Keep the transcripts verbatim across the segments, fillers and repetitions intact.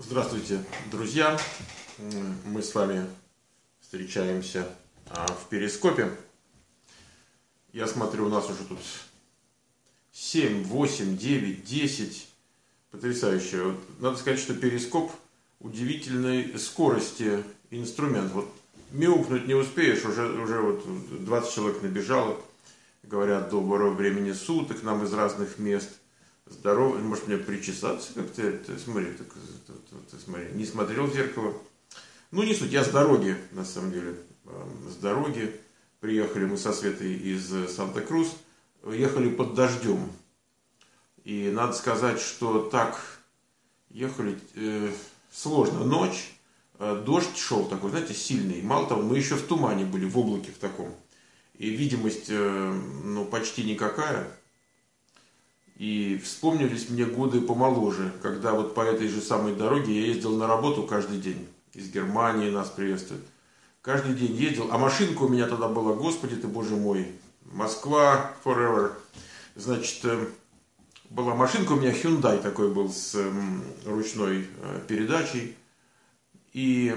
Здравствуйте, друзья! Мы с вами встречаемся в Перископе. Я смотрю, у нас уже тут семь, восемь, девять, десять. Потрясающе. Надо сказать, что Перископ удивительной скорости инструмент. Вот мяукнуть не успеешь, уже, уже вот двадцать человек набежало. Говорят, доброго времени суток, нам из разных мест. Здорово, может мне причесаться как-то, ты, смотри, так, ты, ты, ты, смотри, не смотрел в зеркало. Ну не суть, я с дороги, на самом деле, с дороги. Приехали мы со Светой из Санта-Крус, ехали под дождем. И надо сказать, что так ехали э, сложно. Ночь, э, дождь шел такой, знаете, сильный. Мало того, мы еще в тумане были, в облаке в таком. И видимость, э, ну, почти никакая. И вспомнились мне годы помоложе, когда вот по этой же самой дороге я ездил на работу каждый день. Из Германии нас приветствуют. Каждый день ездил, а машинка у меня тогда была, господи ты, боже мой, Москва forever. Значит, была машинка у меня, Hyundai такой был, с ручной передачей. И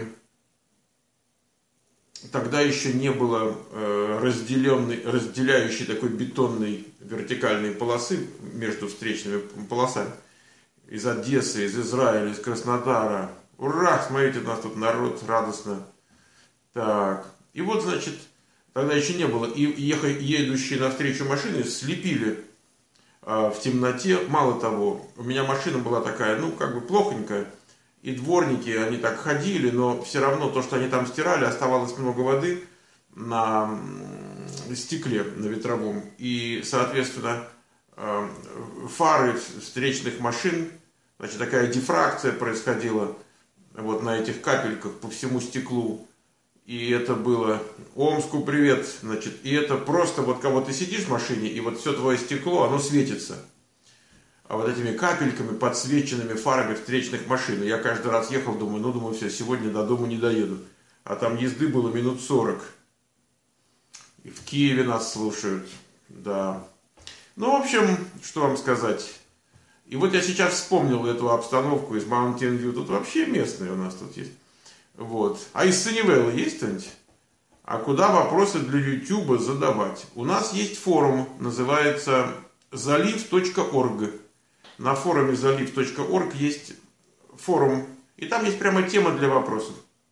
тогда еще не было разделенной, разделяющей такой бетонной вертикальной полосы между встречными полосами. Из Одессы, из Израиля, из Краснодара. Ура! Смотрите, у нас тут народ радостно. Так. И вот, значит, тогда еще не было. И едущие навстречу машины слепили в темноте. Мало того, у меня машина была такая, ну, как бы плохонькая. И дворники, они так ходили, но все равно то, что они там стирали, оставалось много воды на стекле, на ветровом. И, соответственно, фары встречных машин, значит, такая дифракция происходила вот на этих капельках по всему стеклу. И это было Омску привет, значит, и это просто вот когда ты сидишь в машине, и вот все твое стекло, оно светится. А вот этими капельками, подсвеченными фарами встречных машин. Я каждый раз ехал, думаю, ну, думаю, все, сегодня до дома не доеду. А там езды было минут сорок. И в Киеве нас слушают, да. Ну, в общем, что вам сказать. И вот я сейчас вспомнил эту обстановку из Mountain View. Тут вообще местные у нас тут есть. Вот. А из Саннивелла есть кто-нибудь? А куда вопросы для Ютуба задавать? У нас есть форум, называется залив точка орг. На форуме залив точка орг есть форум, и там есть прямо тема для вопросов.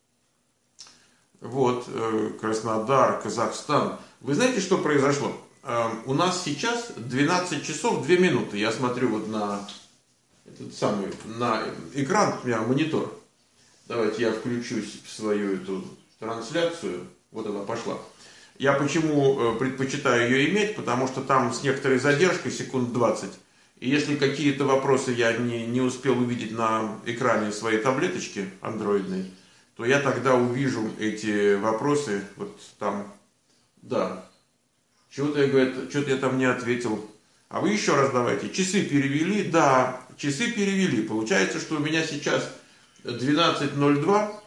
Вот, Краснодар, Казахстан. Вы знаете, что произошло? У нас сейчас двенадцать часов две минуты. Я смотрю вот на этот самый, на экран, у меня монитор. Давайте я включусь в свою эту трансляцию. Вот она пошла. Я почему предпочитаю ее иметь? Потому что там с некоторой задержкой, секунд двадцать. И если какие-то вопросы я не, не успел увидеть на экране своей таблеточки андроидной, то я тогда увижу эти вопросы вот там. Да. Чего-то я, говорю, что-то я там не ответил. А вы еще раз давайте. Часы перевели? Да, часы перевели. Получается, что у меня сейчас двенадцать ноль два.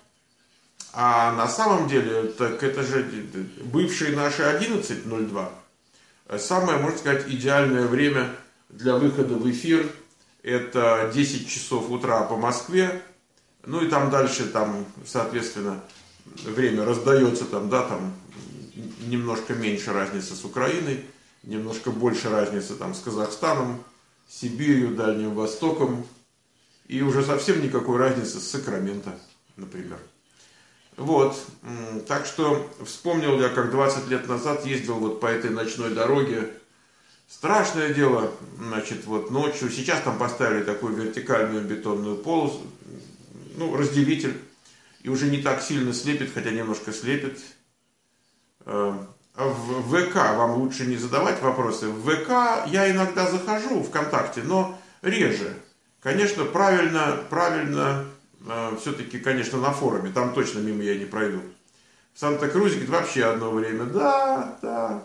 А на самом деле, так это же бывшие наши одиннадцать ноль два. Самое, можно сказать, идеальное время для выхода в эфир. Это десять часов утра по Москве. Ну и там дальше, там, соответственно, время раздается, там, да, там немножко меньше разница с Украиной, немножко больше разница там с Казахстаном, Сибирью, Дальним Востоком. И уже совсем никакой разницы с Сакраменто, например. Вот, так что вспомнил я, как двадцать лет назад ездил вот по этой ночной дороге. Страшное дело, значит, вот ночью. Сейчас там поставили такую вертикальную бетонную полосу, ну, разделитель. И уже не так сильно слепит, хотя немножко слепит. А в ВК вам лучше не задавать вопросы. В ВК я иногда захожу, ВКонтакте, но реже. Конечно, правильно, правильно, все-таки, конечно, на форуме. Там точно мимо я не пройду. В Санта-Крузе вообще одно время. Да, да.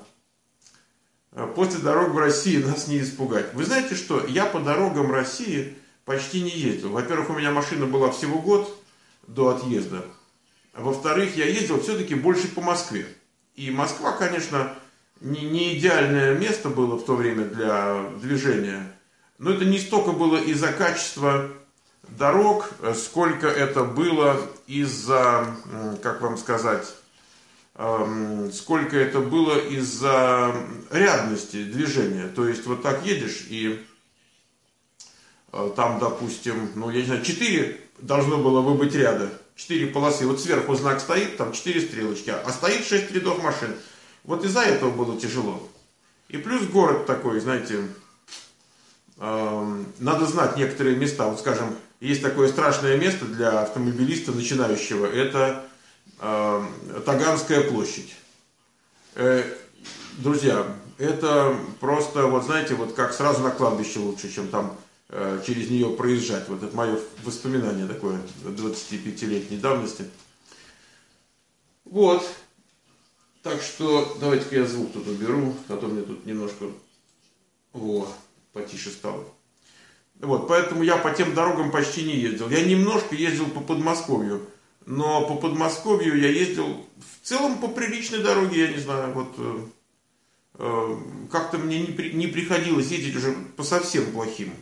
После дорог в России нас не испугать. Вы знаете что? Я по дорогам России почти не ездил. Во-первых, у меня машина была всего год до отъезда. Во-вторых, я ездил все-таки больше по Москве. И Москва, конечно, не, не идеальное место было в то время для движения. Но это не столько было из-за качества дорог, сколько это было из-за, как вам сказать, сколько это было из-за рядности движения. То есть вот так едешь и там, допустим, ну я не знаю, четыре должно было бы быть ряда, четыре полосы. Вот сверху знак стоит, там четыре стрелочки, а стоит шесть рядов машин. Вот из-за этого было тяжело. И плюс город такой, знаете, э, надо знать некоторые места. Вот скажем, есть такое страшное место для автомобилиста начинающего, это э, Таганская площадь. Э, друзья, это просто, вот знаете, вот как сразу на кладбище лучше, чем там э, через нее проезжать. Вот это мое воспоминание такое двадцатипятилетней давности. Вот. Так что давайте-ка я звук тут уберу, а то мне тут немножко, о, потише стало. Вот, поэтому я по тем дорогам почти не ездил. Я немножко ездил по Подмосковью, но по Подмосковью я ездил в целом по приличной дороге, я не знаю, вот э, э, как-то мне не, при, не приходилось ездить уже по совсем плохим.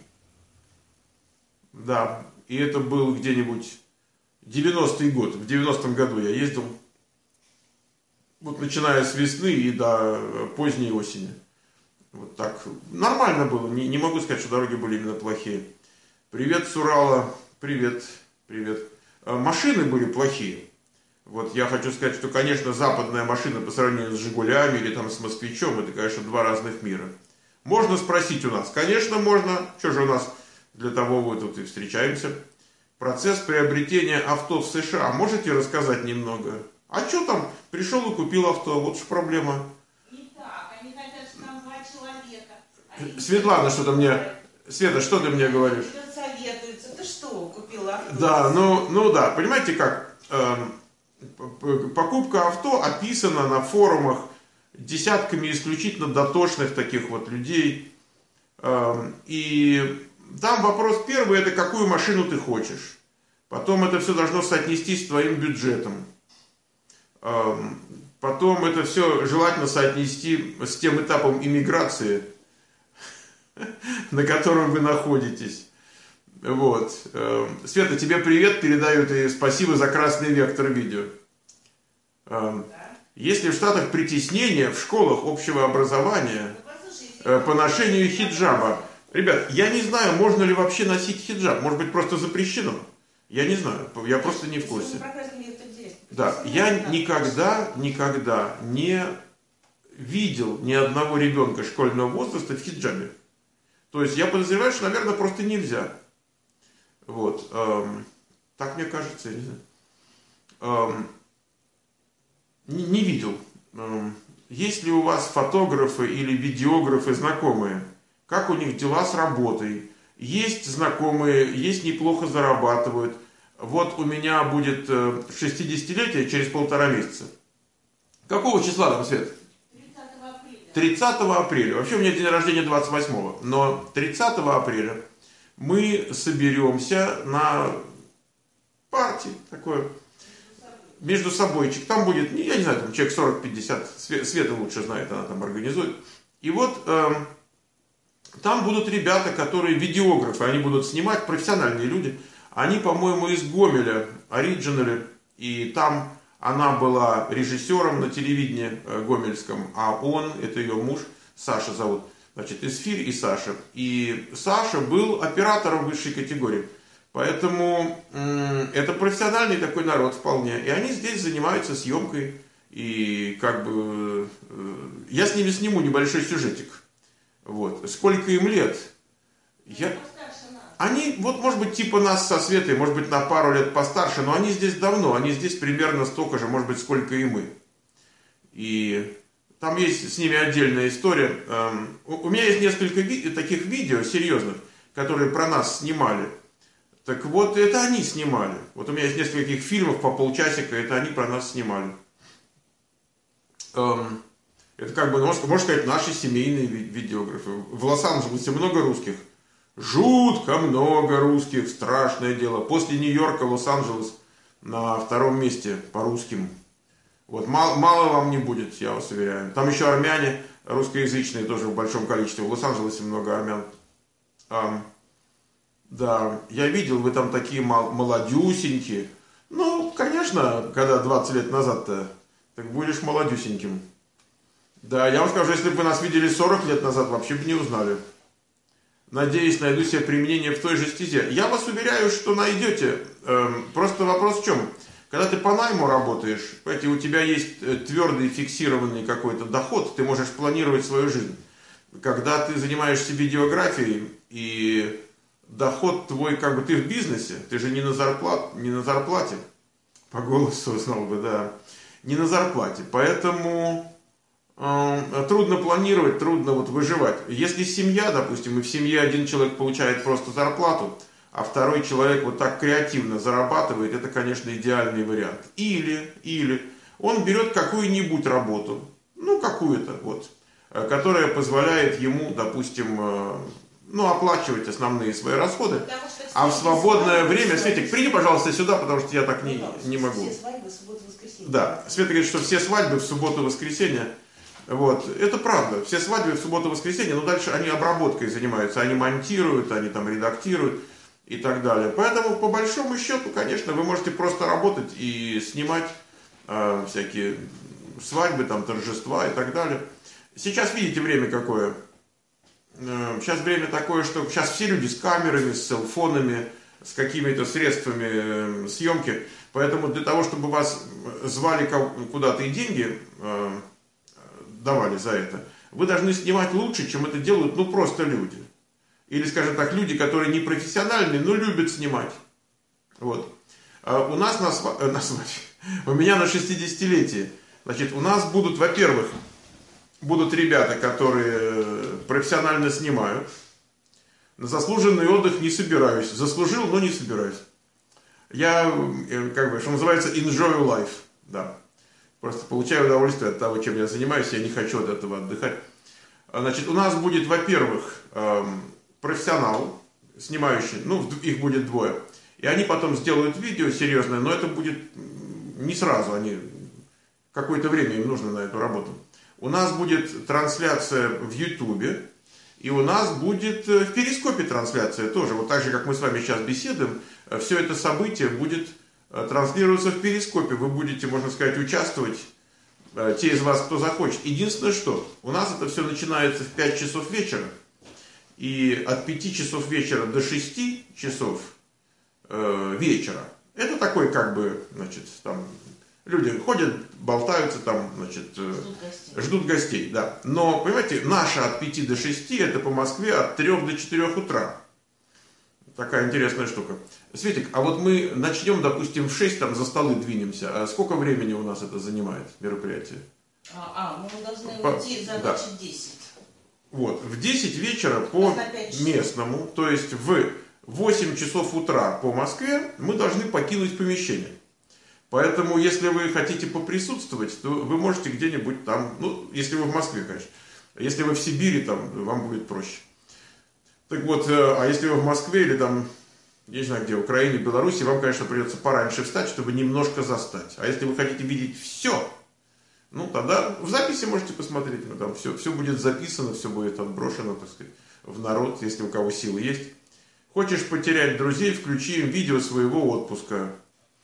Да, и это был где-нибудь девяностый год, в девяностом году я ездил. Вот начиная с весны и до поздней осени. Вот так. Нормально было. Не, не могу сказать, что дороги были именно плохие. Привет с Урала. Привет. Привет. Машины были плохие. Вот я хочу сказать, что, конечно, западная машина по сравнению с Жигулями или там с Москвичом, это, конечно, два разных мира. Можно спросить у нас? Конечно, можно. Что же у нас для того мы тут и встречаемся. Процесс приобретения авто в США. Можете рассказать немного? А что там? Пришел и купил авто, вот же проблема. Не так, они хотят, что там два человека. Они Светлана, что-то мне... Света, что ты мне говоришь? Советуются. Ты что, купил авто? Да, ну, ну да, понимаете как? Эм, покупка авто описана на форумах десятками исключительно дотошных таких вот людей. Эм, и там вопрос первый, это какую машину ты хочешь. Потом это все должно соотнестись с твоим бюджетом. Потом это все желательно соотнести с тем этапом иммиграции, на котором вы находитесь. Вот. Света, тебе привет передают и спасибо за красный вектор видео. Если в Штатах притеснение в школах общего образования по ношению хиджаба, ребят, я не знаю, можно ли вообще носить хиджаб, может быть просто запрещено. Я не знаю, я просто не в курсе. Да, я никогда, никогда не видел ни одного ребенка школьного возраста в хиджабе. То есть я подозреваю, что, наверное, просто нельзя. Вот. Эм, так мне кажется, я не знаю. Эм, не, не видел. Эм, есть ли у вас фотографы или видеографы знакомые? Как у них дела с работой? Есть знакомые, есть неплохо зарабатывают. Вот у меня будет шестидесятилетие через полтора месяца. Какого числа там, Свет? тридцатого апреля. тридцатого апреля. Вообще у меня день рождения двадцать восьмого. Но тридцатого апреля мы соберемся на партии. Такое. Между собойчик. Там будет, я не знаю, там человек сорок-пятьдесят. Света лучше знает, она там организует. И вот э, там будут ребята, которые видеографы. Они будут снимать, профессиональные люди. Они, по-моему, из Гомеля, оригинали, и там она была режиссером на телевидении гомельском, а он, это ее муж, Саша зовут, значит, Исфирь и Саша. И Саша был оператором высшей категории, поэтому м- это профессиональный такой народ вполне, и они здесь занимаются съемкой, и как бы э- я с ними сниму небольшой сюжетик. Вот. Сколько им лет? Я... Они, вот, может быть, типа нас со Светой, может быть, на пару лет постарше, но они здесь давно, они здесь примерно столько же, может быть, сколько и мы. И там есть с ними отдельная история. У меня есть несколько ви- таких видео серьезных, которые про нас снимали. Так вот, это они снимали. Вот у меня есть несколько таких фильмов по полчасика, это они про нас снимали. Это как бы, можно сказать, наши семейные видеографы. В Лос-Анджелесе много русских. Жутко много русских, страшное дело. После Нью-Йорка Лос-Анджелес на втором месте по русским. Вот мало, мало вам не будет, я вас уверяю. Там еще армяне, русскоязычные тоже в большом количестве. В Лос-Анджелесе много армян. Да, я видел, вы там такие мол- молодюсенькие. Ну, конечно, когда двадцать лет назад-то, так будешь молодюсеньким. Да, я вам скажу, если бы вы нас видели сорок лет назад, вообще бы не узнали. Надеюсь, найду себе применение в той же стезе. Я вас уверяю, что найдете. Эм, просто вопрос в чем? Когда ты по найму работаешь, понимаете, у тебя есть твердый фиксированный какой-то доход, ты можешь планировать свою жизнь. Когда ты занимаешься видеографией и доход твой, как бы ты в бизнесе, ты же не на, зарплат, не на зарплате, по голосу узнал бы, да, не на зарплате, поэтому э, трудно планировать, трудно вот выживать. Если семья, допустим, и в семье один человек получает просто зарплату, а второй человек вот так креативно зарабатывает, это, конечно, идеальный вариант. Или, или он берет какую-нибудь работу, ну, какую-то, вот, которая позволяет ему, допустим, э, ну, оплачивать основные свои расходы. А в свободное время... Светик, приди, пожалуйста, сюда, потому что я так не, не могу. Все свадьбы в субботу-воскресенье. Да, Света говорит, что все свадьбы в субботу-воскресенье. Вот, это правда. Все свадьбы в субботу-воскресенье, но дальше они обработкой занимаются. Они монтируют, они там редактируют и так далее. Поэтому, по большому счету, конечно, вы можете просто работать и снимать э, всякие свадьбы, там, торжества и так далее. Сейчас видите время какое. Сейчас время такое, что сейчас все люди с камерами, с селфонами, с какими-то средствами съемки. Поэтому для того, чтобы вас звали куда-то и деньги э, давали за это, вы должны снимать лучше, чем это делают, ну, просто люди. Или, скажем так, люди, которые не профессиональные, но любят снимать. Вот. А у нас на, сва... на свадьбе, у меня на шестидесятилетие, значит, у нас будут, во-первых, будут ребята, которые профессионально снимают. На заслуженный отдых не собираюсь. Заслужил, но не собираюсь. Я, как бы, что называется, enjoy life. Да. Просто получаю удовольствие от того, чем я занимаюсь. Я не хочу от этого отдыхать. Значит, у нас будет, во-первых, профессионал, снимающий. Ну, их будет двое. И они потом сделают видео серьезное, но это будет не сразу. Они какое-то время им нужно на эту работу. У нас будет трансляция в Ютубе, и у нас будет в Перископе трансляция тоже. Вот так же, как мы с вами сейчас беседуем, все это событие будет транслироваться в Перископе. Вы будете, можно сказать, участвовать, те из вас, кто захочет. Единственное, что у нас это все начинается в пять часов вечера, и от пяти часов вечера до шести часов э, вечера, это такой, как бы, значит, там... Люди ходят, болтаются там, значит, Ждут гостей. ждут гостей, да. Но, понимаете, наша от пяти до шести, это по Москве от трёх до четырёх утра. Такая интересная штука. Светик, а вот мы начнем, допустим, в шесть, там за столы двинемся. А сколько времени у нас это занимает, мероприятие? А, а ну мы должны По... уйти за да. ночь десять. Вот, в десять вечера по местному, то есть в восемь часов утра по Москве мы должны покинуть помещение. Поэтому, если вы хотите поприсутствовать, то вы можете где-нибудь там, ну, если вы в Москве, конечно. Если вы в Сибири, там, вам будет проще. Так вот, а если вы в Москве или там, я не знаю где, в Украине, Беларуси, вам, конечно, придется пораньше встать, чтобы немножко застать. А если вы хотите видеть все, ну, тогда в записи можете посмотреть. Ну, там все, все будет записано, все будет отброшено, так сказать, в народ, если у кого силы есть. Хочешь потерять друзей, включи им видео своего отпуска.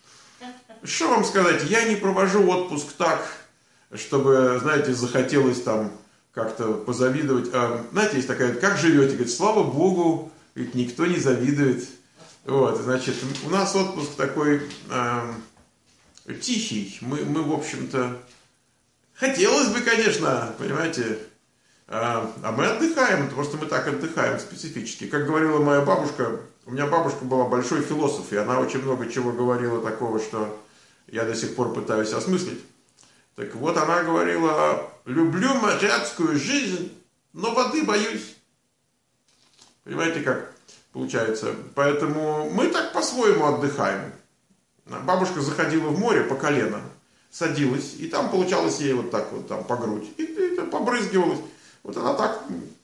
Что вам сказать, я не провожу отпуск так, чтобы, знаете, захотелось там как-то позавидовать. А, знаете, есть такая, как живете? Говорит, слава Богу, ведь никто не завидует. Вот, значит, у нас отпуск такой э, тихий. Мы, мы, в общем-то, хотелось бы, конечно, понимаете, э, а мы отдыхаем, просто мы так отдыхаем специфически. Как говорила моя бабушка, у меня бабушка была большой философ, и она очень много чего говорила такого, что я до сих пор пытаюсь осмыслить. Так вот, она говорила, люблю моряцкую жизнь, но воды боюсь. Понимаете, как получается? Поэтому мы так по-своему отдыхаем. Бабушка заходила в море по колено, садилась, и там получалось ей вот так вот, там по грудь, и, и, и побрызгивалась. Вот она так,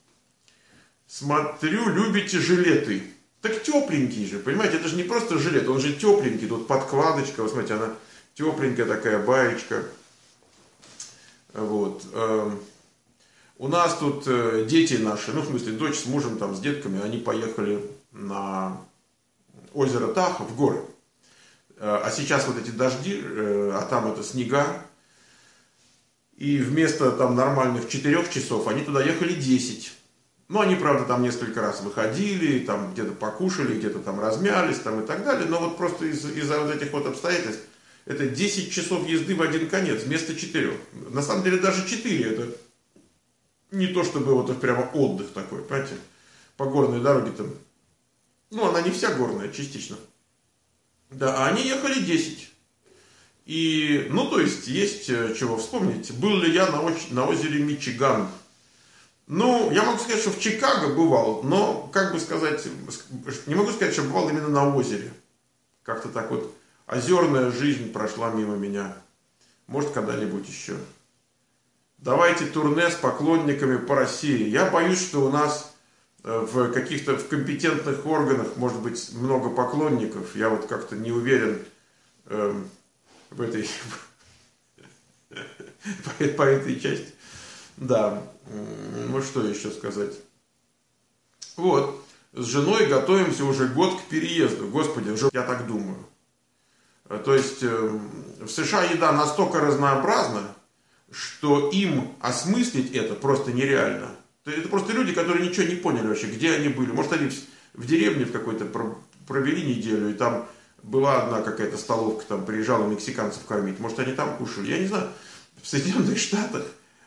смотрю, любите жилеты. Так тепленький же, понимаете, это же не просто жилет, он же тепленький, тут подкладочка, вот смотрите, она тепленькая такая баечка. Вот. У нас тут дети наши, ну в смысле дочь с мужем, там с детками, они поехали на озеро Тахо в горы. А сейчас вот эти дожди, а там это снега. И вместо там нормальных четырёх часов они туда ехали десять. Ну, они, правда, там несколько раз выходили, там где-то покушали, где-то там размялись, там и так далее. Но вот просто из- из-за вот этих вот обстоятельств это десять часов езды в один конец вместо четырёх. На самом деле даже четыре это не то, чтобы вот прямо отдых такой, понимаете? По горной дороге там. Ну, она не вся горная, частично. Да, а они ехали десять. И, ну, то есть, есть э, чего вспомнить. Был ли я на, оч- на озере Мичиган? Ну, я могу сказать, что в Чикаго бывал, но, как бы сказать, не могу сказать, что бывал именно на озере. Как-то так вот озерная жизнь прошла мимо меня. Может, когда-нибудь еще. Давайте турне с поклонниками по России. Я боюсь, что у нас в каких-то в компетентных органах может быть много поклонников. Я вот как-то не уверен э, в этой по, по этой части. Да. Ну что еще сказать? Вот. С женой готовимся уже год к переезду. Господи, уже я так думаю. То есть э, в США еда настолько разнообразна, что им осмыслить это просто нереально. Это просто люди, которые ничего не поняли вообще, где они были. Может, они в деревне в какой-то провели неделю, и там была одна какая-то столовка, там приезжала мексиканцев кормить. Может, они там кушали. Я не знаю. В Соединенных Штатах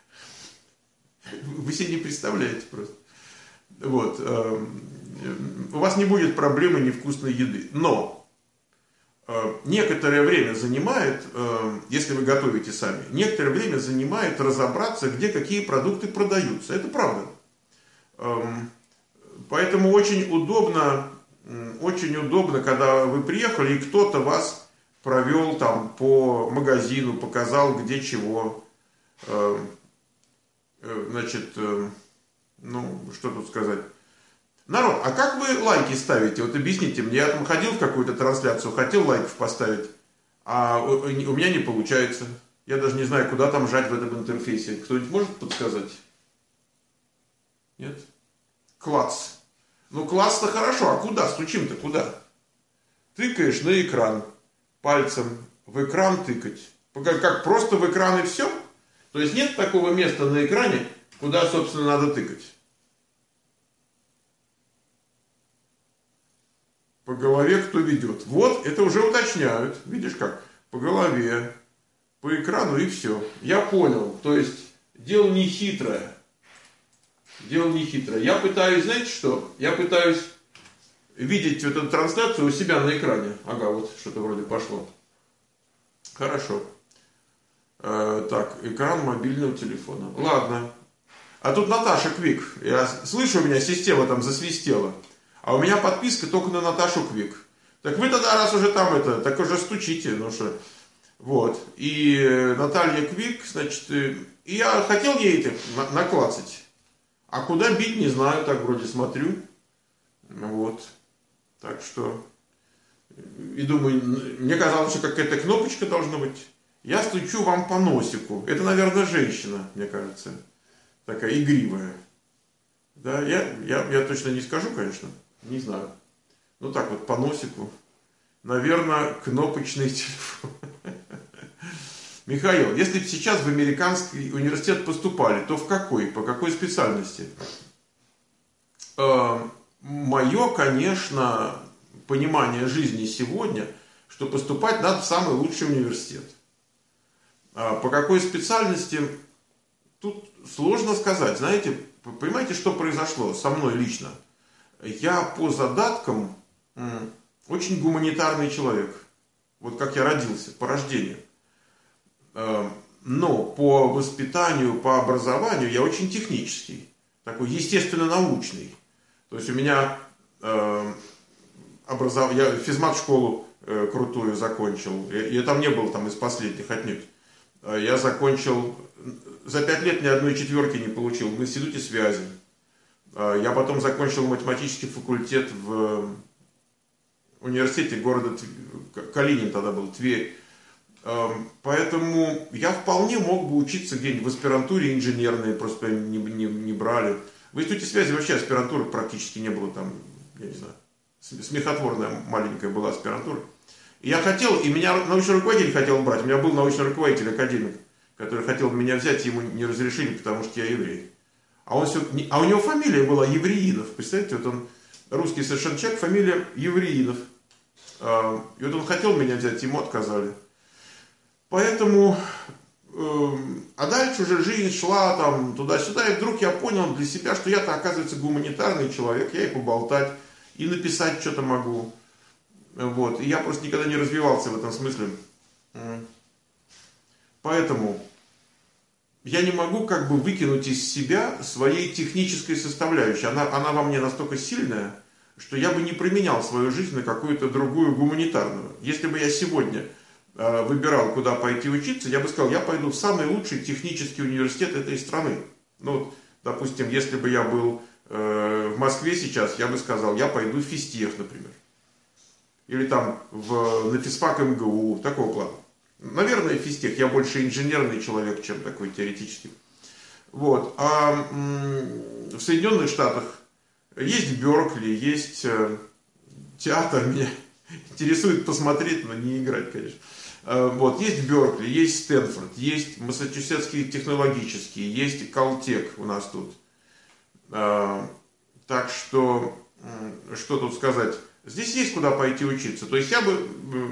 вы себе не представляете просто. Вот. У вас не будет проблемы невкусной еды. Но некоторое время занимает, если вы готовите сами, некоторое время занимает разобраться, где какие продукты продаются. Это правда. Поэтому очень удобно, очень удобно, когда вы приехали, и кто-то вас провел там по магазину, показал, где чего. Значит, ну, что тут сказать. Народ, а как вы лайки ставите? Вот объясните мне, я там ходил в какую-то трансляцию, хотел лайков поставить, а у меня не получается. Я даже не знаю, куда там жать в этом интерфейсе. Кто-нибудь может подсказать? Нет? Класс. Ну, класс-то хорошо, а куда? Стучим-то куда? Тыкаешь на экран. Пальцем в экран тыкать. Как, как просто в экран и все? То есть нет такого места на экране, куда, собственно, надо тыкать. По голове кто ведет. Вот, это уже уточняют. Видишь как? По голове, по экрану и все. Я понял. То есть, дело не хитрое. Дело не хитрое. Я пытаюсь, знаете что? Я пытаюсь видеть вот эту трансляцию у себя на экране. Ага, вот что-то вроде пошло. Хорошо. Э, так, экран мобильного телефона. Ладно. А тут Наташа Квик. Я слышу, у меня система там засвистела. А у меня подписка только на Наташу Квик. Так вы тогда, раз уже там это, так уже стучите. Ну что. Вот. И Наталья Квик, значит, и я хотел ей это наклацать. А куда бить, не знаю, так вроде смотрю. Вот. Так что. И думаю, мне казалось, что какая-то кнопочка должна быть. Я стучу вам по носику. Это, наверное, женщина, мне кажется. Такая игривая. Да, я, я, я точно не скажу, конечно. Не знаю. Ну так вот, по носику. Наверное, кнопочный телефон. Михаил, если бы сейчас в американский университет поступали, то в какой? По какой специальности? Э, мое, конечно, понимание жизни сегодня, что поступать надо в самый лучший университет. А по какой специальности? Тут сложно сказать. Знаете, понимаете, что произошло со мной лично? Я по задаткам очень гуманитарный человек. Вот как я родился, по рождению. Но по воспитанию, по образованию я очень технический. Такой естественно-научный. То есть у меня образов... я физмат-школу крутую закончил. Я там не был там из последних отнюдь. Я закончил... За пять лет ни одной четверки не получил в институте связи. Я потом закончил математический факультет в университете города Калинин, тогда был, Тверь. Поэтому я вполне мог бы учиться где-нибудь в аспирантуре инженерной, просто не, не, не брали. В институте связи вообще аспирантуры практически не было там, я не знаю. Смехотворная маленькая была аспирантура. И я хотел, и меня научный руководитель хотел брать. У меня был научный руководитель, академик, который хотел меня взять, ему не разрешили, потому что я еврей. А, он все, а у него фамилия была Евреинов. Представляете, вот он русский совершенно человек, фамилия Евреинов. И вот он хотел меня взять, ему отказали. Поэтому, а дальше уже жизнь шла там туда-сюда, и вдруг я понял для себя, что я-то, оказывается, гуманитарный человек, я и поболтать, и написать что-то могу. Вот. И я просто никогда не развивался в этом смысле. Поэтому я не могу как бы выкинуть из себя своей технической составляющей. Она, она во мне настолько сильная, что я бы не променял свою жизнь на какую-то другую гуманитарную. Если бы я сегодня э, выбирал, куда пойти учиться, я бы сказал, я пойду в самый лучший технический университет этой страны. Ну, вот, допустим, если бы я был э, в Москве сейчас, я бы сказал, я пойду в Фистех, например. Или там в, на физфак эм гэ у, такого плана. Наверное, Фистех. Я больше инженерный человек, чем такой теоретический. Вот. А м- в Соединенных Штатах есть Беркли, есть э, театр. Меня интересует посмотреть, но не играть, конечно. А, вот. Есть Беркли, есть Стэнфорд, есть Массачусетский технологический, есть Калтек у нас тут. А, так что, что тут сказать? Здесь есть куда пойти учиться. То есть я бы,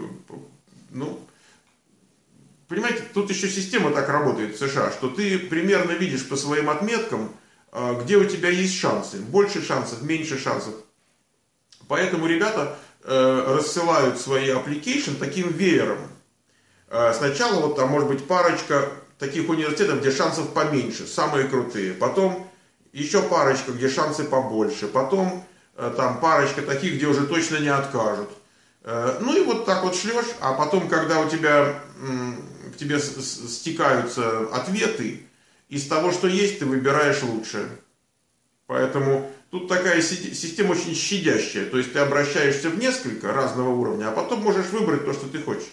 ну, понимаете, тут еще система так работает в США, что ты примерно видишь по своим отметкам, где у тебя есть шансы. Больше шансов, меньше шансов. Поэтому ребята рассылают свои application таким веером. Сначала вот там может быть парочка таких университетов, где шансов поменьше, самые крутые. Потом еще парочка, где шансы побольше. Потом там парочка таких, где уже точно не откажут. Ну и вот так вот шлешь, а потом, когда у тебя, к тебе стекаются ответы, из того, что есть, ты выбираешь лучшее. Поэтому тут такая система очень щадящая. То есть ты обращаешься в несколько разного уровня, а потом можешь выбрать то, что ты хочешь.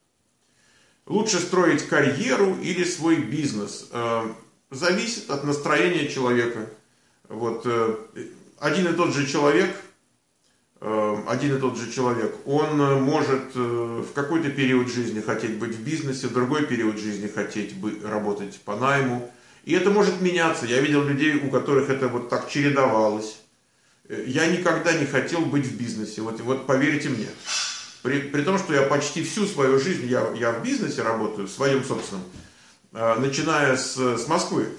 Лучше строить карьеру или свой бизнес. Зависит от настроения человека. Вот. Один и тот же человек, один и тот же человек, он может в какой-то период жизни хотеть быть в бизнесе, в другой период жизни хотеть быть, работать по найму. И это может меняться. Я видел людей, у которых это вот так чередовалось. Я никогда не хотел быть в бизнесе. Вот, вот поверьте мне. При, при том, что я почти всю свою жизнь, я, я в бизнесе работаю, в своем собственном, начиная с, с Москвы.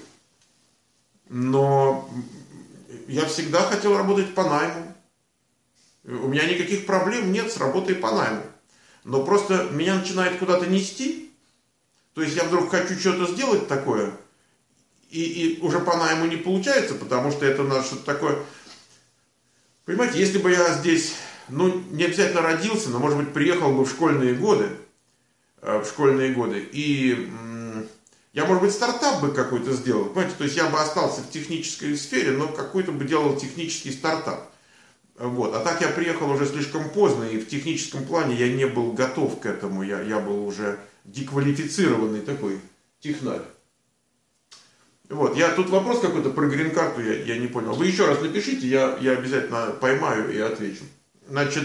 Но я всегда хотел работать по найму. У меня никаких проблем нет с работой по найму. Но просто меня начинает куда-то нести. То есть я вдруг хочу что-то сделать такое, и, и уже по найму не получается, потому что это надо что-то такое. Понимаете, если бы я здесь, ну, не обязательно родился, но, может быть, приехал бы в школьные годы, в школьные годы, и я, может быть, стартап бы какой-то сделал, понимаете, то есть я бы остался в технической сфере, но какой-то бы делал технический стартап. Вот. А так я приехал уже слишком поздно, и в техническом плане я не был готов к этому, я, я был уже деквалифицированный такой технарь. Вот, я тут вопрос какой-то про грин-карту, я, я не понял. Вы еще раз напишите, я, я обязательно поймаю и отвечу. Значит,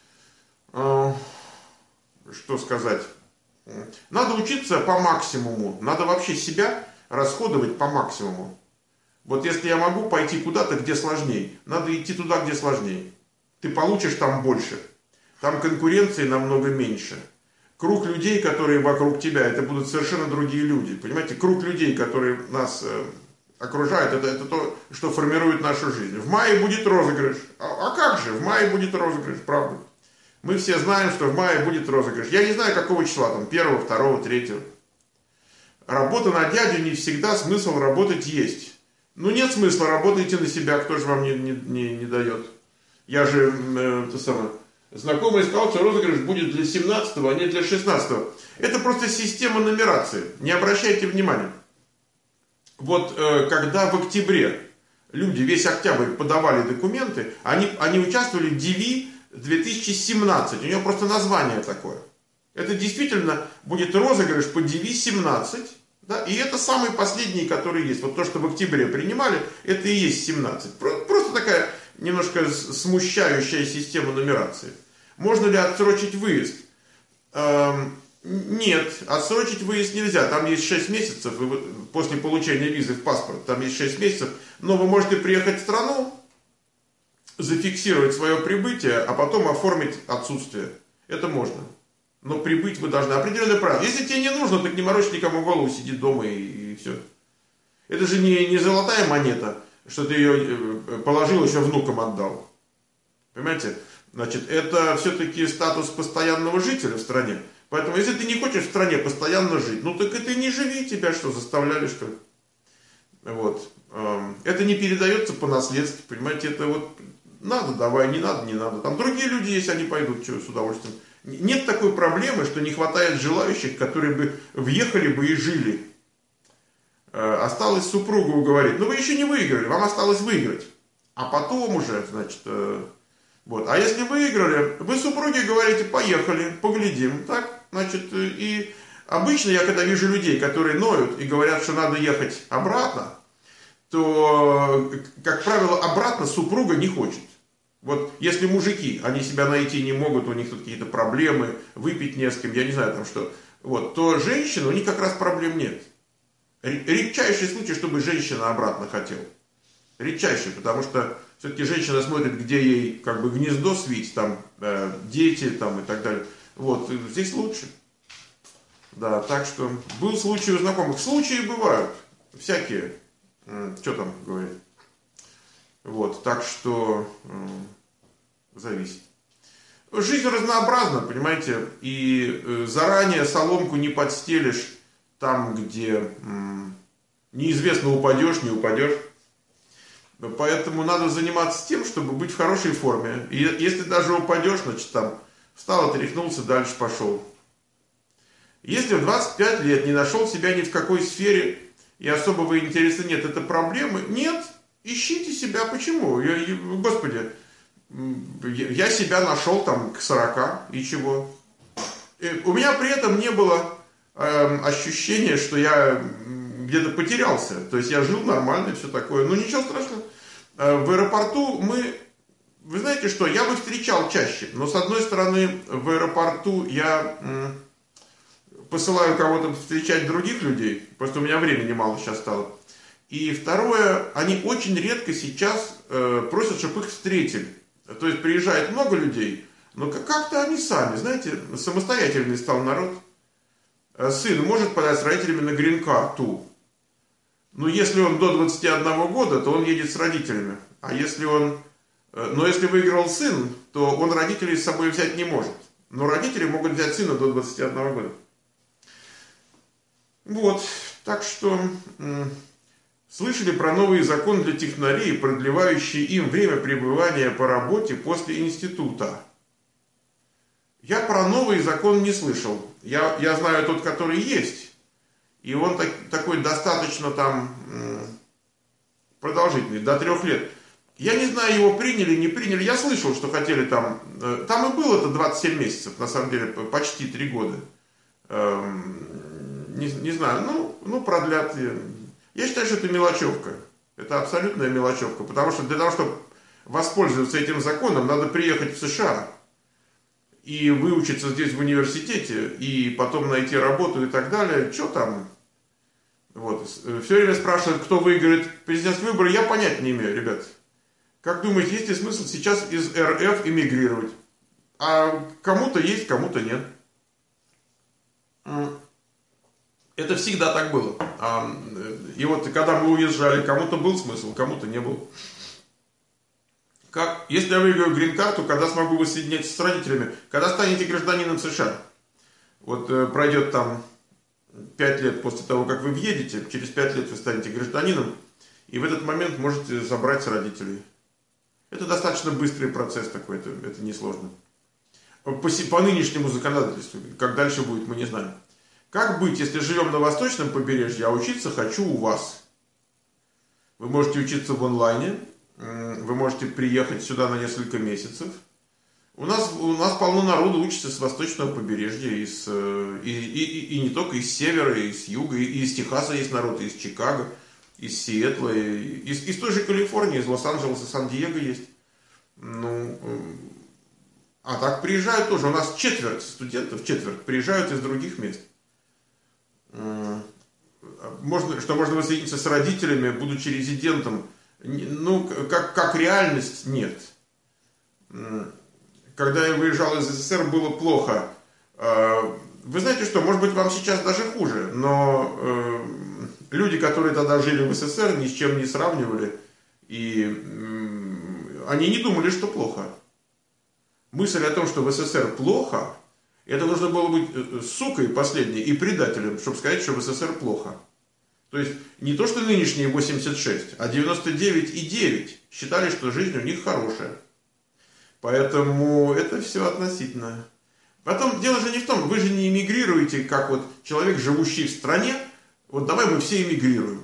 э, что сказать? Надо учиться по максимуму, надо вообще себя расходовать по максимуму. Вот если я могу пойти куда-то, где сложнее, надо идти туда, где сложнее. Ты получишь там больше, там конкуренции намного меньше. Круг людей, которые вокруг тебя, это будут совершенно другие люди. Понимаете, круг людей, которые нас э, окружают, это, это то, что формирует нашу жизнь. В мае будет розыгрыш. А, а как же? В мае будет розыгрыш, правда. Мы все знаем, что в мае будет розыгрыш. Я не знаю, какого числа, там, первого, второго, третьего. Работа на дядю не всегда смысл работать есть. Ну, нет смысла, работайте на себя, кто же вам не, не, не, не дает. Я же, э, то самое... Знакомый сказал, что розыгрыш будет для семнадцатого, а не для шестнадцатого. Это просто система нумерации. Не обращайте внимания. Вот э, когда в октябре люди весь октябрь подавали документы, они, они участвовали в ди ви две тысячи семнадцать. У него просто название такое. Это действительно будет розыгрыш по ди ви семнадцать. Да? И это самый последний, который есть. Вот то, что в октябре принимали, это и есть семнадцать. Просто такая немножко смущающая система нумерации. Можно ли отсрочить выезд? Эм, нет, отсрочить выезд нельзя. Там есть шесть месяцев после получения визы в паспорт. Там есть шесть месяцев. Но вы можете приехать в страну, зафиксировать свое прибытие, а потом оформить отсутствие. Это можно. Но прибыть вы должны. Определенное правило. Если тебе не нужно, так не морочь никому голову, сиди дома и, и все. Это же не, не золотая монета, что ты ее положил, еще внукам отдал. Понимаете? Значит, это все-таки статус постоянного жителя в стране. Поэтому, если ты не хочешь в стране постоянно жить, ну так и ты не живи, тебя что, заставляли, что ли? Вот. Это не передается по наследству, понимаете, это вот надо, давай, не надо, не надо. Там другие люди есть, они пойдут, что, с удовольствием. Нет такой проблемы, что не хватает желающих, которые бы въехали бы и жили. Осталось супругу уговорить. Ну вы еще не выиграли, вам осталось выиграть. А потом уже, значит, вот. А если выиграли, вы супруге говорите, поехали, поглядим, так? Значит, и обычно я когда вижу людей, которые ноют и говорят, что надо ехать обратно, то, как правило, обратно супруга не хочет. Вот если мужики, они себя найти не могут, у них тут какие-то проблемы, выпить не с кем, я не знаю там что, вот, то женщины, у них как раз проблем нет. Редчайший случай, чтобы женщина обратно хотела. Редчайший, потому что все-таки женщина смотрит, где ей как бы гнездо свить, там э, дети там, и так далее. Вот, здесь лучше. Да, так что был случай у знакомых. Случаи бывают, всякие. Что там говорить? Вот, так что э, зависит. Жизнь разнообразна, понимаете, и э, заранее соломку не подстелишь там, где э, неизвестно, упадешь, не упадешь. Поэтому надо заниматься тем, чтобы быть в хорошей форме. И если даже упадешь, значит там встал, отряхнулся, дальше пошел. Если в двадцать пять лет не нашел себя ни в какой сфере и особого интереса нет, это проблемы? Нет. Ищите себя. Почему? Я, я, Господи, я себя нашел там к сорока, и чего? И у меня при этом не было э, ощущения, что я где-то потерялся. То есть я жил нормально и все такое. Ну ничего страшного. Э, в аэропорту мы... Вы знаете что? Я бы встречал чаще. Но с одной стороны, в аэропорту я э, посылаю кого-то встречать других людей. Просто у меня времени мало сейчас стало. И второе, они очень редко сейчас э, просят, чтобы их встретили. То есть приезжает много людей, но как-то они сами, знаете, самостоятельный стал народ. Сын может подать с родителями на грин-карту. Но если он до двадцати одного года, то он едет с родителями. А если он... Но если выиграл сын, то он родителей с собой взять не может. Но родители могут взять сына до двадцати одного года. Вот, так что... Слышали про новый закон для технарей, продлевающий им время пребывания по работе после института? Я про новый закон не слышал. Я, я знаю тот, который есть. И он так, такой достаточно там продолжительный, до трех лет. Я не знаю, его приняли, не приняли. Я слышал, что хотели там... Там и было это двадцать семь месяцев, на самом деле, почти три года. Не, не знаю, ну, ну продлят... Я считаю, что это мелочевка. Это абсолютная мелочевка. Потому что для того, чтобы воспользоваться этим законом, надо приехать в США и выучиться здесь в университете, и потом найти работу и так далее. Что там? Вот. Все время спрашивают, кто выиграет президентские выборы. Я понять не имею, ребят. Как думаете, есть ли смысл сейчас из эр эф эмигрировать? А кому-то есть, кому-то нет. Это всегда так было. И вот когда мы уезжали, кому-то был смысл, кому-то не был. Как, если я выиграю грин-карту, когда смогу воссоединяться с родителями? Когда станете гражданином США. Вот пройдет там пять лет после того, как вы въедете, через пять лет вы станете гражданином, и в этот момент можете забрать с родителей. Это достаточно быстрый процесс такой, это, это несложно. По, по нынешнему законодательству, как дальше будет, мы не знаем. Как быть, если живем на восточном побережье, а учиться хочу у вас? Вы можете учиться в онлайне, вы можете приехать сюда на несколько месяцев. У нас, у нас полно народу учится с восточного побережья, из, и, и, и, и не только из севера, и из юга, и из Техаса есть народ, и из Чикаго, из Сиэтла, и из, из той же Калифорнии, из Лос-Анджелеса, Сан-Диего есть. Ну, а так приезжают тоже. У нас четверть студентов, четверть приезжают из других мест. Можно, что можно воссоединиться с родителями, будучи резидентом. Ну, как, как реальность, нет. Когда я выезжал из СССР, было плохо. Вы знаете что, может быть, вам сейчас даже хуже, но люди, которые тогда жили в СССР, ни с чем не сравнивали, и они не думали, что плохо. Мысль о том, что в СССР плохо, это нужно было быть сукой последней и предателем, чтобы сказать, что в СССР плохо. То есть не то, что нынешние восемьдесят шесть, а девяносто девять и девять считали, что жизнь у них хорошая. Поэтому это все относительно. Потом дело же не в том, вы же не эмигрируете, как вот человек, живущий в стране. Вот давай мы все эмигрируем.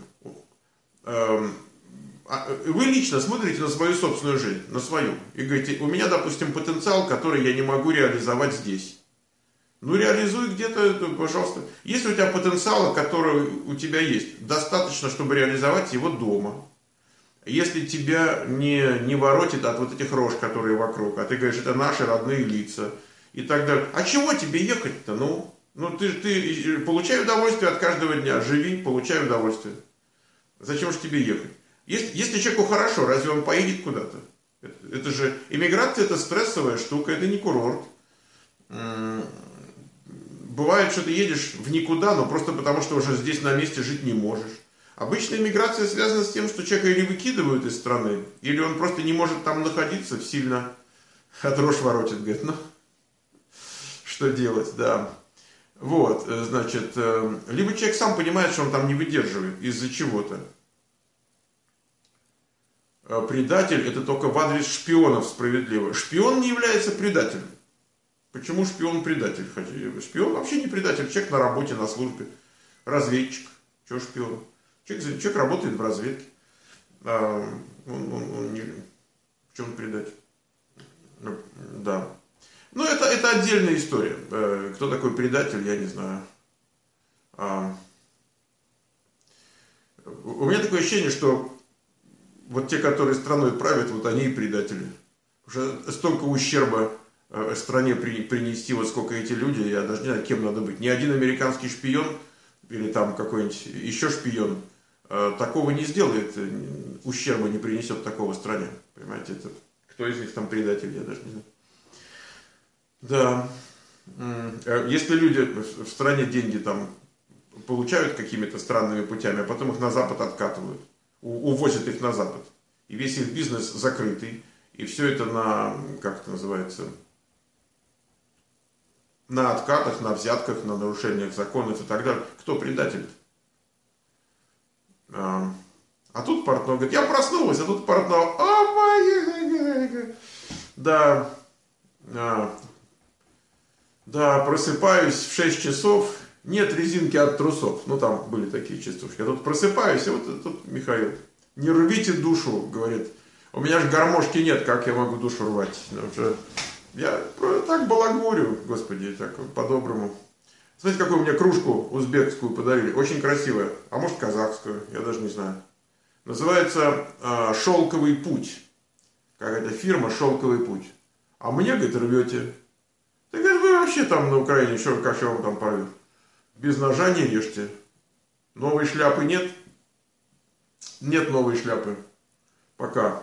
Вы лично смотрите на свою собственную жизнь, на свою, и говорите, у меня, допустим, потенциал, который я не могу реализовать здесь. Ну, реализуй где-то, пожалуйста. Если у тебя потенциал, который у тебя есть, достаточно, чтобы реализовать его дома. Если тебя не, не воротит от вот этих рож, которые вокруг, а ты говоришь, это наши родные лица и так далее. А чего тебе ехать-то? Ну, ну ты, ты получай удовольствие от каждого дня, живи, получай удовольствие. Зачем же тебе ехать? Если, если человеку хорошо, разве он поедет куда-то? Это, это же, иммиграция это стрессовая штука, это не курорт. Бывает, что ты едешь в никуда, но просто потому, что уже здесь на месте жить не можешь. Обычная миграция связана с тем, что человека или выкидывают из страны, или он просто не может там находиться, сильно дрожь воротит, говорит, ну, что делать, да. Вот, значит, либо человек сам понимает, что он там не выдерживает из-за чего-то. Предатель это только в адрес шпионов справедливо. Шпион не является предателем. Почему шпион предатель? Шпион вообще не предатель, человек на работе, на службе, разведчик. Чего шпион? Человек, человек работает в разведке. А, он, он, он не... В чем предатель? Да. Ну, это, это отдельная история. Кто такой предатель, я не знаю. А... У меня такое ощущение, что вот те, которые страной правят, вот они и предатели. Потому что столько ущерба стране принести, вот сколько эти люди, я даже не знаю, кем надо быть. Ни один американский шпион или там какой-нибудь еще шпион такого не сделает, ущерба не принесет такого стране. Понимаете, это, кто из них там предатель, я даже не знаю. Да. Если люди в стране деньги там получают какими-то странными путями, а потом их на Запад откатывают, увозят их на Запад, и весь их бизнес закрытый, и все это на, как это называется, на откатах, на взятках, на нарушениях законов и так далее. Кто предатель? А, а тут Портнов говорит, я проснулась, а тут Портнов, о, моя, да, а, да, просыпаюсь в шесть часов, нет резинки от трусов. Ну, там были такие частушки. Я тут просыпаюсь, и вот тут Михаил, не рвите душу, говорит. У меня же гармошки нет, как я могу душу рвать? Я так балагурю, господи, так по-доброму. Смотрите, какую мне кружку узбекскую подарили. Очень красивая. А может, казахскую, я даже не знаю. Называется э, «Шелковый путь». Какая-то фирма «Шелковый путь». А мне, говорит, рвете. Ты, говорит, вы вообще там на Украине, что, как я вам там порву? Без ножа не режьте. Новой шляпы нет? Нет новой шляпы. Пока.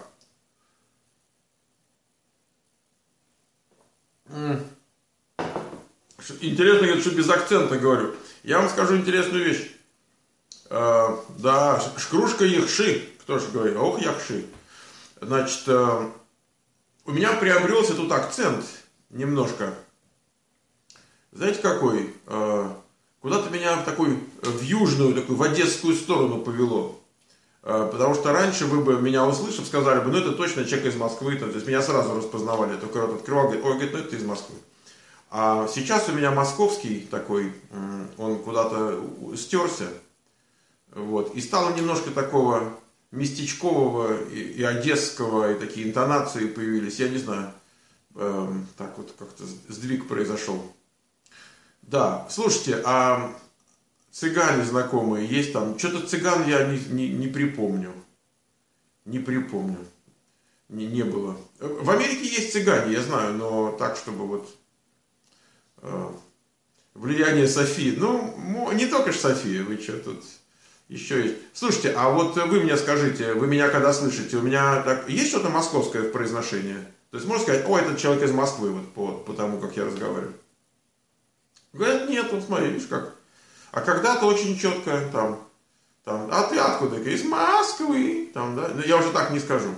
Интересно, говорит, что без акцента говорю. Я вам скажу интересную вещь. Э, да, кружка яхши. Кто же говорит? Ох, яхши. Значит, э, у меня приобрелся тут акцент немножко. Знаете, какой? Э, куда-то меня в такую, в южную, такую, в одесскую сторону повело. Э, потому что раньше вы бы меня услышав, сказали бы, ну это точно человек из Москвы. То есть меня сразу распознавали. Только рот открывал, говорит, ой, говорит, ну это ты из Москвы. А сейчас у меня московский такой, он куда-то стерся, вот, и стало немножко такого местечкового и, и одесского, и такие интонации появились, я не знаю, э, так вот как-то сдвиг произошел. Да, слушайте, а цыгане знакомые есть там? Что-то цыган я не, не, не припомню, не припомню. не, не было. В Америке есть цыгане, я знаю, но так, чтобы вот э, влияние Софии. Ну, не только ж София, вы что тут еще есть. Слушайте, а вот вы мне скажите, вы меня когда слышите, у меня так, есть что-то московское в произношении? То есть можно сказать, о, этот человек из Москвы, вот по, по тому, как я разговариваю. Говорят, нет, вот смотри, видишь как. А когда-то очень четко, там, там, а ты откуда? Из Москвы, там, да. Я уже так не скажу.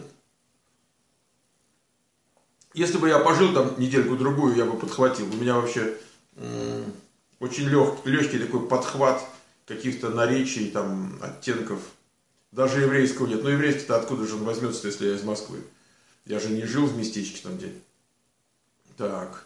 Если бы я пожил там недельку-другую, я бы подхватил. У меня вообще м- очень лег, легкий такой подхват каких-то наречий, там, оттенков. Даже еврейского нет. Но еврейский-то откуда же он возьмется, если я из Москвы? Я же не жил в местечке там где. Так.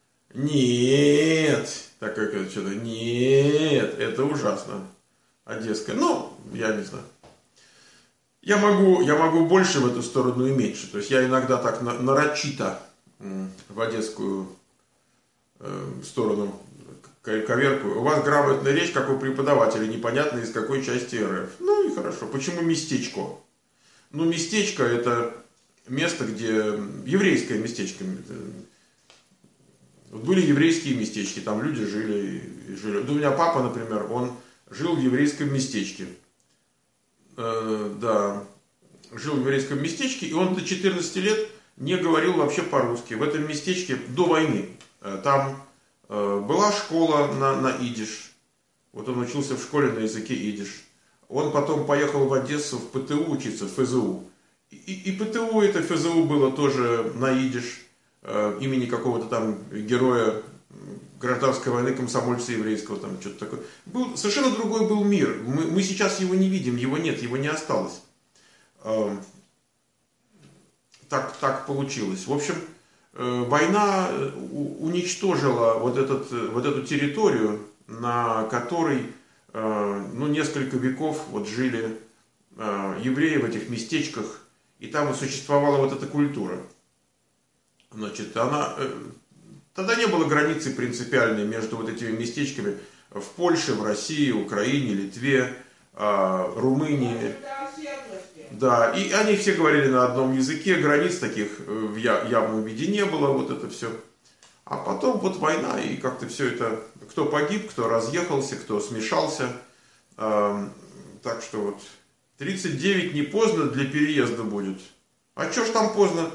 Нет. Так как это что-то. Нет. Это ужасно. Одесская. Ну, я не знаю. Я могу, я могу больше в эту сторону и меньше. То есть я иногда так на, нарочито в одесскую э, сторону коверкую. У вас грамотная речь, как у преподавателя, непонятно из какой части РФ. Ну и хорошо. Почему местечко? Ну, местечко это место, где еврейское местечко. Вот были еврейские местечки, там люди жили. И жили. У меня папа, например, он жил в еврейском местечке. Э, да, жил в еврейском местечке, и он до четырнадцати лет не говорил вообще по-русски. В этом местечке до войны. Э, там э, была школа на, на идиш. Вот он учился в школе на языке идиш. Он потом поехал в Одессу в ПТУ учиться, в ФЗУ. И, и ПТУ это ФЗУ было тоже на идиш, э, имени какого-то там героя гражданской войны, комсомольца еврейского, там что-то такое. Был, совершенно другой был мир. Мы, мы сейчас его не видим, его нет, его не осталось. Э, так, так получилось. В общем, э, война уничтожила вот, этот, вот эту территорию, на которой э, ну, несколько веков вот жили э, евреи в этих местечках, и там и существовала вот эта культура. Значит, она... Э, Тогда не было границы принципиальной между вот этими местечками в Польше, в России, Украине, Литве, Румынии. Да, и они все говорили на одном языке, границ таких в явном виде не было, вот это все. А потом вот война, и как-то все это, кто погиб, кто разъехался, кто смешался. Так что вот тридцать девять не поздно для переезда будет. А что ж там поздно?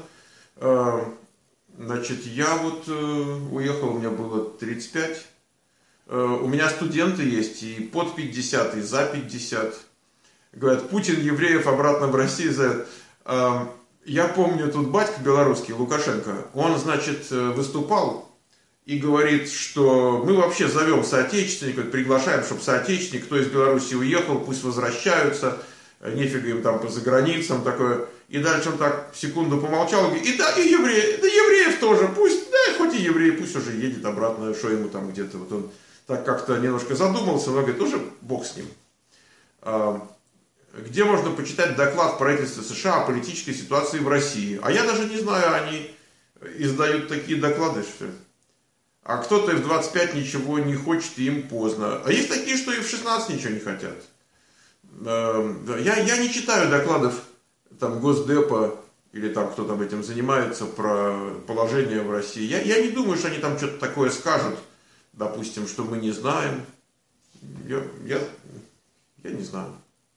Значит, я вот э, уехал, у меня было тридцать пять. Э, у меня студенты есть и под пятьдесят, и за пятьдесят. Говорят, Путин евреев обратно в Россию зовет. Э, я помню, тут батька белорусский, Лукашенко, он, значит, выступал и говорит, что мы вообще зовем соотечественников, приглашаем, чтобы соотечественник, кто из Беларуси уехал, пусть возвращаются, нефига им там по заграницам, такое. И дальше он так секунду помолчал и говорит, и да, и евреи, да евреев тоже, пусть, да, хоть и евреи, пусть уже едет обратно, что ему там где-то. Вот он так как-то немножко задумался, но говорит, уже бог с ним. А, где можно почитать доклад правительства США о политической ситуации в России? А я даже не знаю, они издают такие доклады, что ли. А кто-то и в двадцать пять ничего не хочет, и им поздно. А есть такие, что и в шестнадцать ничего не хотят. А, я, я не читаю докладов там Госдепа, или там кто там этим занимается, про положение в России. Я, я не думаю, что они там что-то такое скажут, допустим, что мы не знаем. Я, я, я не знаю.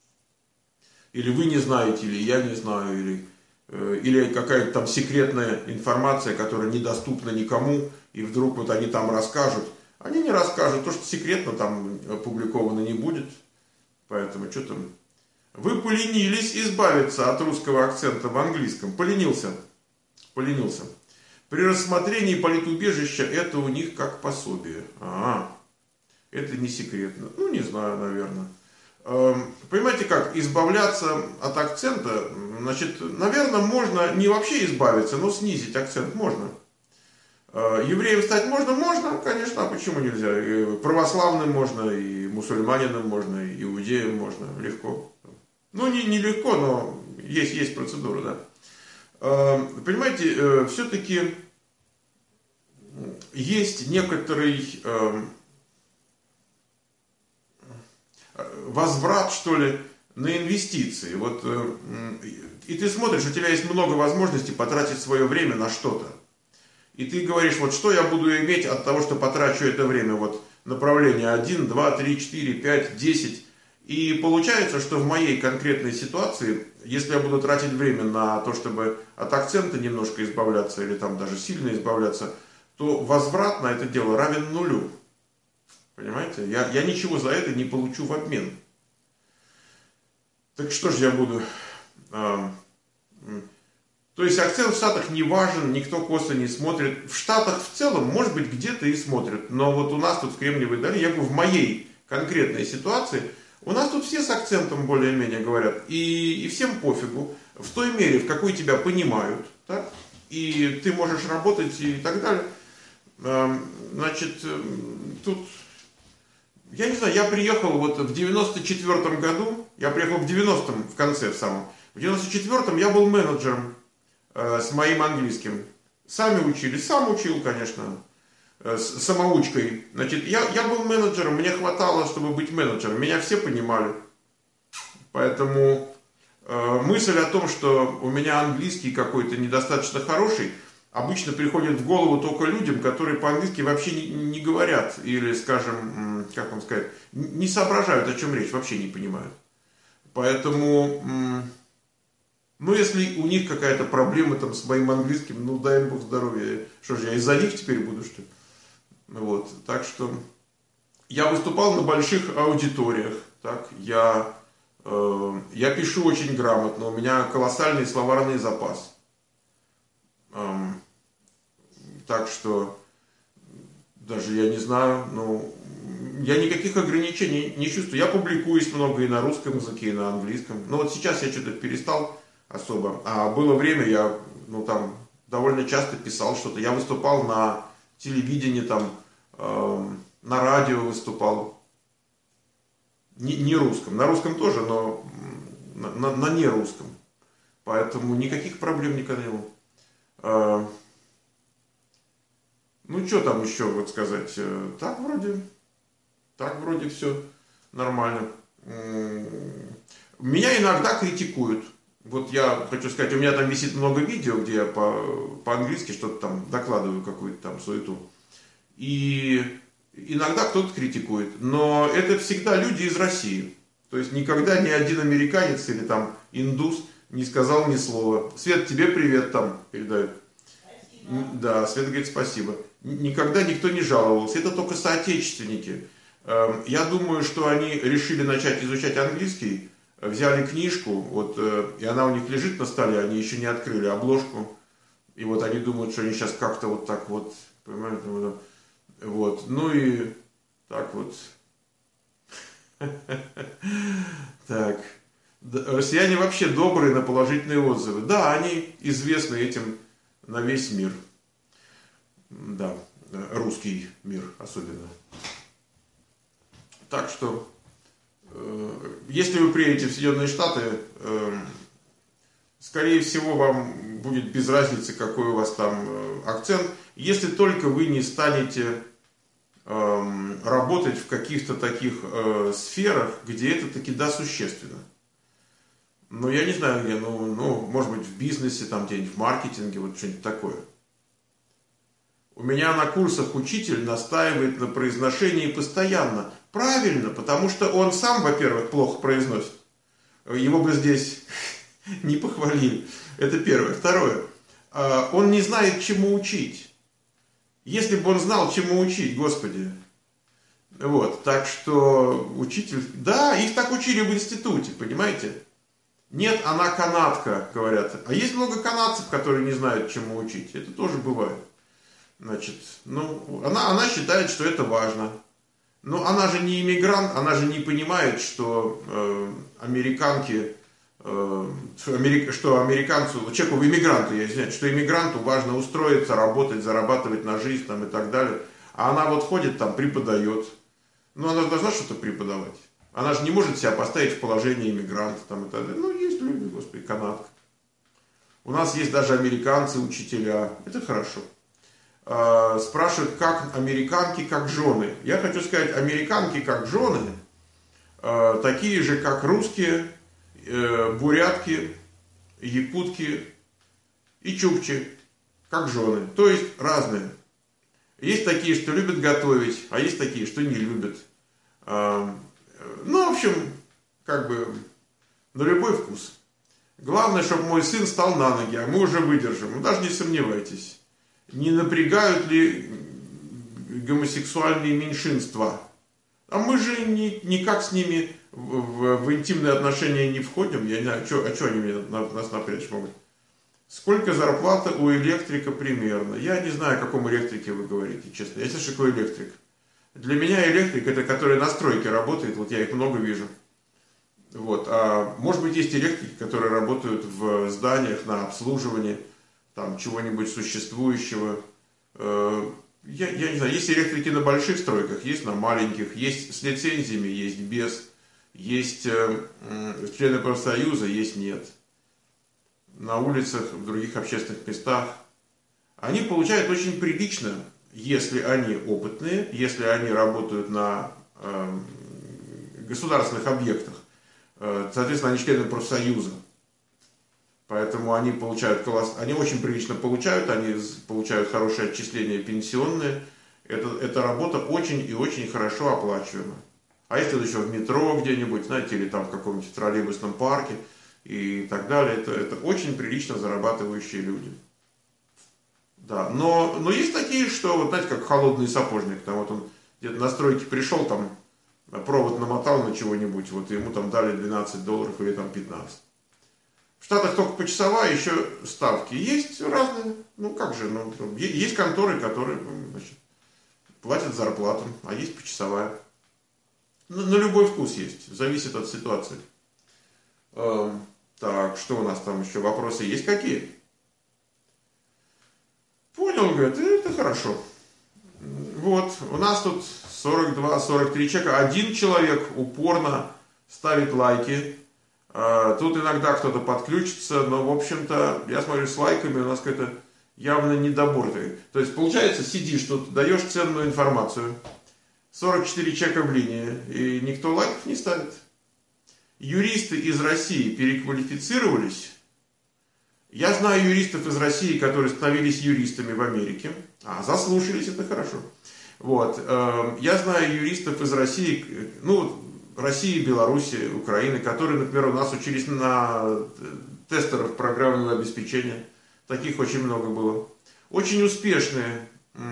Или вы не знаете, или я не знаю, или, э, или какая-то там секретная информация, которая недоступна никому, и вдруг вот они там расскажут. Они не расскажут, то, что секретно там опубликовано не будет. Поэтому что там... Вы поленились избавиться от русского акцента в английском. Поленился. Поленился. При рассмотрении политубежища это у них как пособие. А, это не секретно. Ну, не знаю, наверное. Понимаете как, избавляться от акцента, значит, наверное, можно не вообще избавиться, но снизить акцент можно. Евреем стать можно? Можно, конечно, а почему нельзя? И православным можно, и мусульманином можно, и иудеем можно, легко. Ну, не, не легко, но есть, есть процедура, да. Понимаете, все-таки есть некоторый возврат, что ли, на инвестиции. Вот И ты смотришь, у тебя есть много возможностей потратить свое время на что-то. И ты говоришь, вот что я буду иметь от того, что потрачу это время. Вот направление один, два, три, четыре, пять, десять. И получается, что в моей конкретной ситуации, если я буду тратить время на то, чтобы от акцента немножко избавляться, или там даже сильно избавляться, то возврат на это дело равен нулю. Понимаете? Я, я ничего за это не получу в обмен. Так что же я буду... А, то есть акцент в Штатах не важен, никто косо не смотрит. В Штатах в целом, может быть, где-то и смотрят. Но вот у нас тут в Кремниевой долине, я говорю, в моей конкретной ситуации, у нас тут все с акцентом более-менее говорят. И, и всем пофигу. В той мере, в какой тебя понимают. Так? И ты можешь работать и так далее. Значит, тут... Я не знаю, я приехал вот в девяносто четвёртом году, я приехал в девяностом, в конце в самом. В девяносто четвёртом я был менеджером э, с моим английским. Сами учили, сам учил, конечно, э, с самоучкой. Значит, я, я был менеджером, мне хватало, чтобы быть менеджером. Меня все понимали. Поэтому э, мысль о том, что у меня английский какой-то недостаточно хороший, обычно приходит в голову только людям, которые по-английски вообще не, не говорят. Или, скажем, как вам сказать, не соображают, о чем речь, вообще не понимают. Поэтому, ну, если у них какая-то проблема там с моим английским, ну, дай им Бог здоровья. Что же, я из-за них теперь буду, что ли? Вот, так что я выступал на больших аудиториях, так, я, э, я пишу очень грамотно, у меня колоссальный словарный запас. Эм, так что, даже я не знаю, ну, я никаких ограничений не чувствую. Я публикуюсь много и на русском языке, и на английском. Но вот сейчас я что-то перестал особо. А было время, я, ну, там, довольно часто писал что-то. Я выступал на телевидении, там, э, на радио выступал. Не, не русском. На русском тоже, но на, на, на нерусском. Поэтому никаких проблем никогда не было. Э, ну, что там еще вот сказать? Так вроде... Так вроде все нормально. Меня иногда критикуют. Вот я хочу сказать, у меня там висит много видео, где я по, по-английски что-то там докладываю, какую-то там суету. И иногда кто-то критикует. Но это всегда люди из России. То есть никогда ни один американец или там индус не сказал ни слова. Свет, тебе привет там передают. Спасибо. Да, Свет говорит спасибо. Никогда никто не жаловался. Это только соотечественники. Я думаю, что они решили начать изучать английский, взяли книжку, вот, и она у них лежит на столе, они еще не открыли обложку, и вот они думают, что они сейчас как-то вот так вот, понимаете, вот, ну и так вот. Так, россияне вообще добрые на положительные отзывы. Да, они известны этим на весь мир. Да, русский мир особенно. Так что, э, если вы приедете в Соединенные Штаты, э, скорее всего, вам будет без разницы, какой у вас там э, акцент, если только вы не станете э, работать в каких-то таких э, сферах, где это таки да существенно. Но я не знаю где, ну, ну может быть в бизнесе, там где-нибудь в маркетинге, вот что-нибудь такое. У меня на курсах учитель настаивает на произношении постоянно. Правильно, потому что он сам, во-первых, плохо произносит. Его бы здесь не похвалили. Это первое. Второе. Он не знает, чему учить. Если бы он знал, чему учить, Господи. Вот, так что учитель... Да, их так учили в институте, понимаете? Нет, она канадка, говорят. А есть много канадцев, которые не знают, чему учить. Это тоже бывает. Значит, ну, она, она считает, что это важно. Но она же не иммигрант, она же не понимает, что э, американки, э, что американцу, человеку, иммигранту, я извиняюсь, что иммигранту важно устроиться, работать, зарабатывать на жизнь там, и так далее. А она вот ходит там, преподает. Ну, она же должна что-то преподавать. Она же не может себя поставить в положение иммигранта там, и так далее. Ну, есть люди, господи, канадка. У нас есть даже американцы, учителя. Это хорошо. Спрашивают, как американки, как жены. Я хочу сказать, американки, как жены, такие же, как русские, бурятки, якутки и чукчи, как жены. То есть разные. Есть такие, что любят готовить, а есть такие, что не любят. Ну, в общем, как бы на любой вкус. Главное, чтобы мой сын встал на ноги, а мы уже выдержим. Ну, даже не сомневайтесь. Не напрягают ли гомосексуальные меньшинства? А мы же ни, никак с ними в, в, в интимные отношения не входим. Я не знаю, чё, а что они меня, нас напрячь могут? Сколько зарплата у электрика примерно? Я не знаю, о каком электрике вы говорите, честно. Я слышу, какой электрик. Для меня электрик, это который на стройке работает, вот я их много вижу. Вот. А может быть, есть электрики, которые работают в зданиях на обслуживании там чего-нибудь существующего. Я, я не знаю, есть электрики на больших стройках, есть на маленьких, есть с лицензиями, есть без, есть э, члены профсоюза, есть нет. На улицах, в других общественных местах. Они получают очень прилично, если они опытные, если они работают на э, государственных объектах. Э, соответственно, они члены профсоюза. Поэтому они получают колосс... они очень прилично получают, они получают хорошие отчисления пенсионные. Это, эта работа очень и очень хорошо оплачиваема. А если еще в метро где-нибудь, знаете, или там в каком-нибудь троллейбусном парке и так далее, это, это очень прилично зарабатывающие люди. Да, но, но есть такие, что, вот знаете, как холодный сапожник, там вот он где-то на стройке пришел, там провод намотал на чего-нибудь, вот ему там дали двенадцать долларов или там пятнадцать. В Штатах только почасовая, еще ставки. Есть разные, ну как же, ну, есть конторы, которые, значит, платят зарплату, а есть почасовая. На, на любой вкус есть, зависит от ситуации. Э, так, что у нас там еще, вопросы есть какие? Понял, говорит, это хорошо. Вот, у нас тут сорок два сорок три человека, один человек упорно ставит лайки. Тут иногда кто-то подключится, но, в общем-то, я смотрю, с лайками у нас какой-то явно недобор. То есть, получается, сидишь тут, даешь ценную информацию, сорок четыре человека в линии, и никто лайков не ставит. Юристы из России переквалифицировались. Я знаю юристов из России, которые становились юристами в Америке. А, заслушались, это хорошо. Вот. Я знаю юристов из России, ну, России, Беларуси, Украины, которые, например, у нас учились на тестеров программного обеспечения. Таких очень много было. Очень успешные.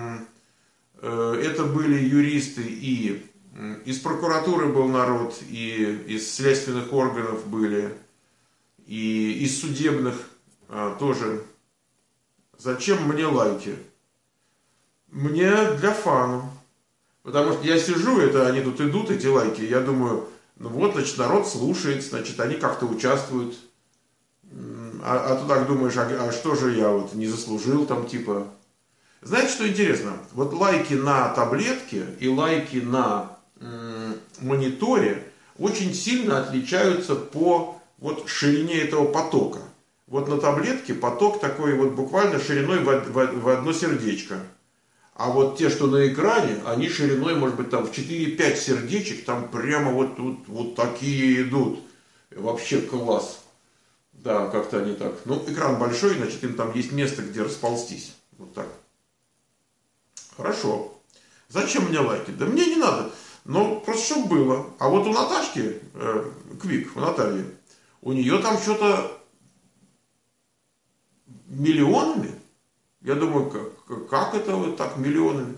Это были юристы, и из прокуратуры был народ, и из следственных органов были, и из судебных тоже. Зачем мне лайки? Мне для фана. Потому что я сижу, это они тут идут, эти лайки, я думаю, ну вот, значит, народ слушает, значит, они как-то участвуют. А, а ты так думаешь, а, а что же я вот не заслужил там, типа... Знаете, что интересно? Вот лайки на таблетке и лайки на м, мониторе очень сильно отличаются по вот ширине этого потока. Вот на таблетке поток такой вот буквально шириной в, в, в одно сердечко. А вот те, что на экране, они шириной, может быть, там в четыре-пять сердечек, там прямо вот, вот, вот такие идут. Вообще класс. Да, как-то они так. Ну, экран большой, значит, им там есть место, где расползтись. Вот так. Хорошо. Зачем мне лайки? Да мне не надо. Но просто чтобы было. А вот у Наташки, э, Квик, у Натальи, у нее там что-то миллионами. Я думаю, как, как это вот так миллионами?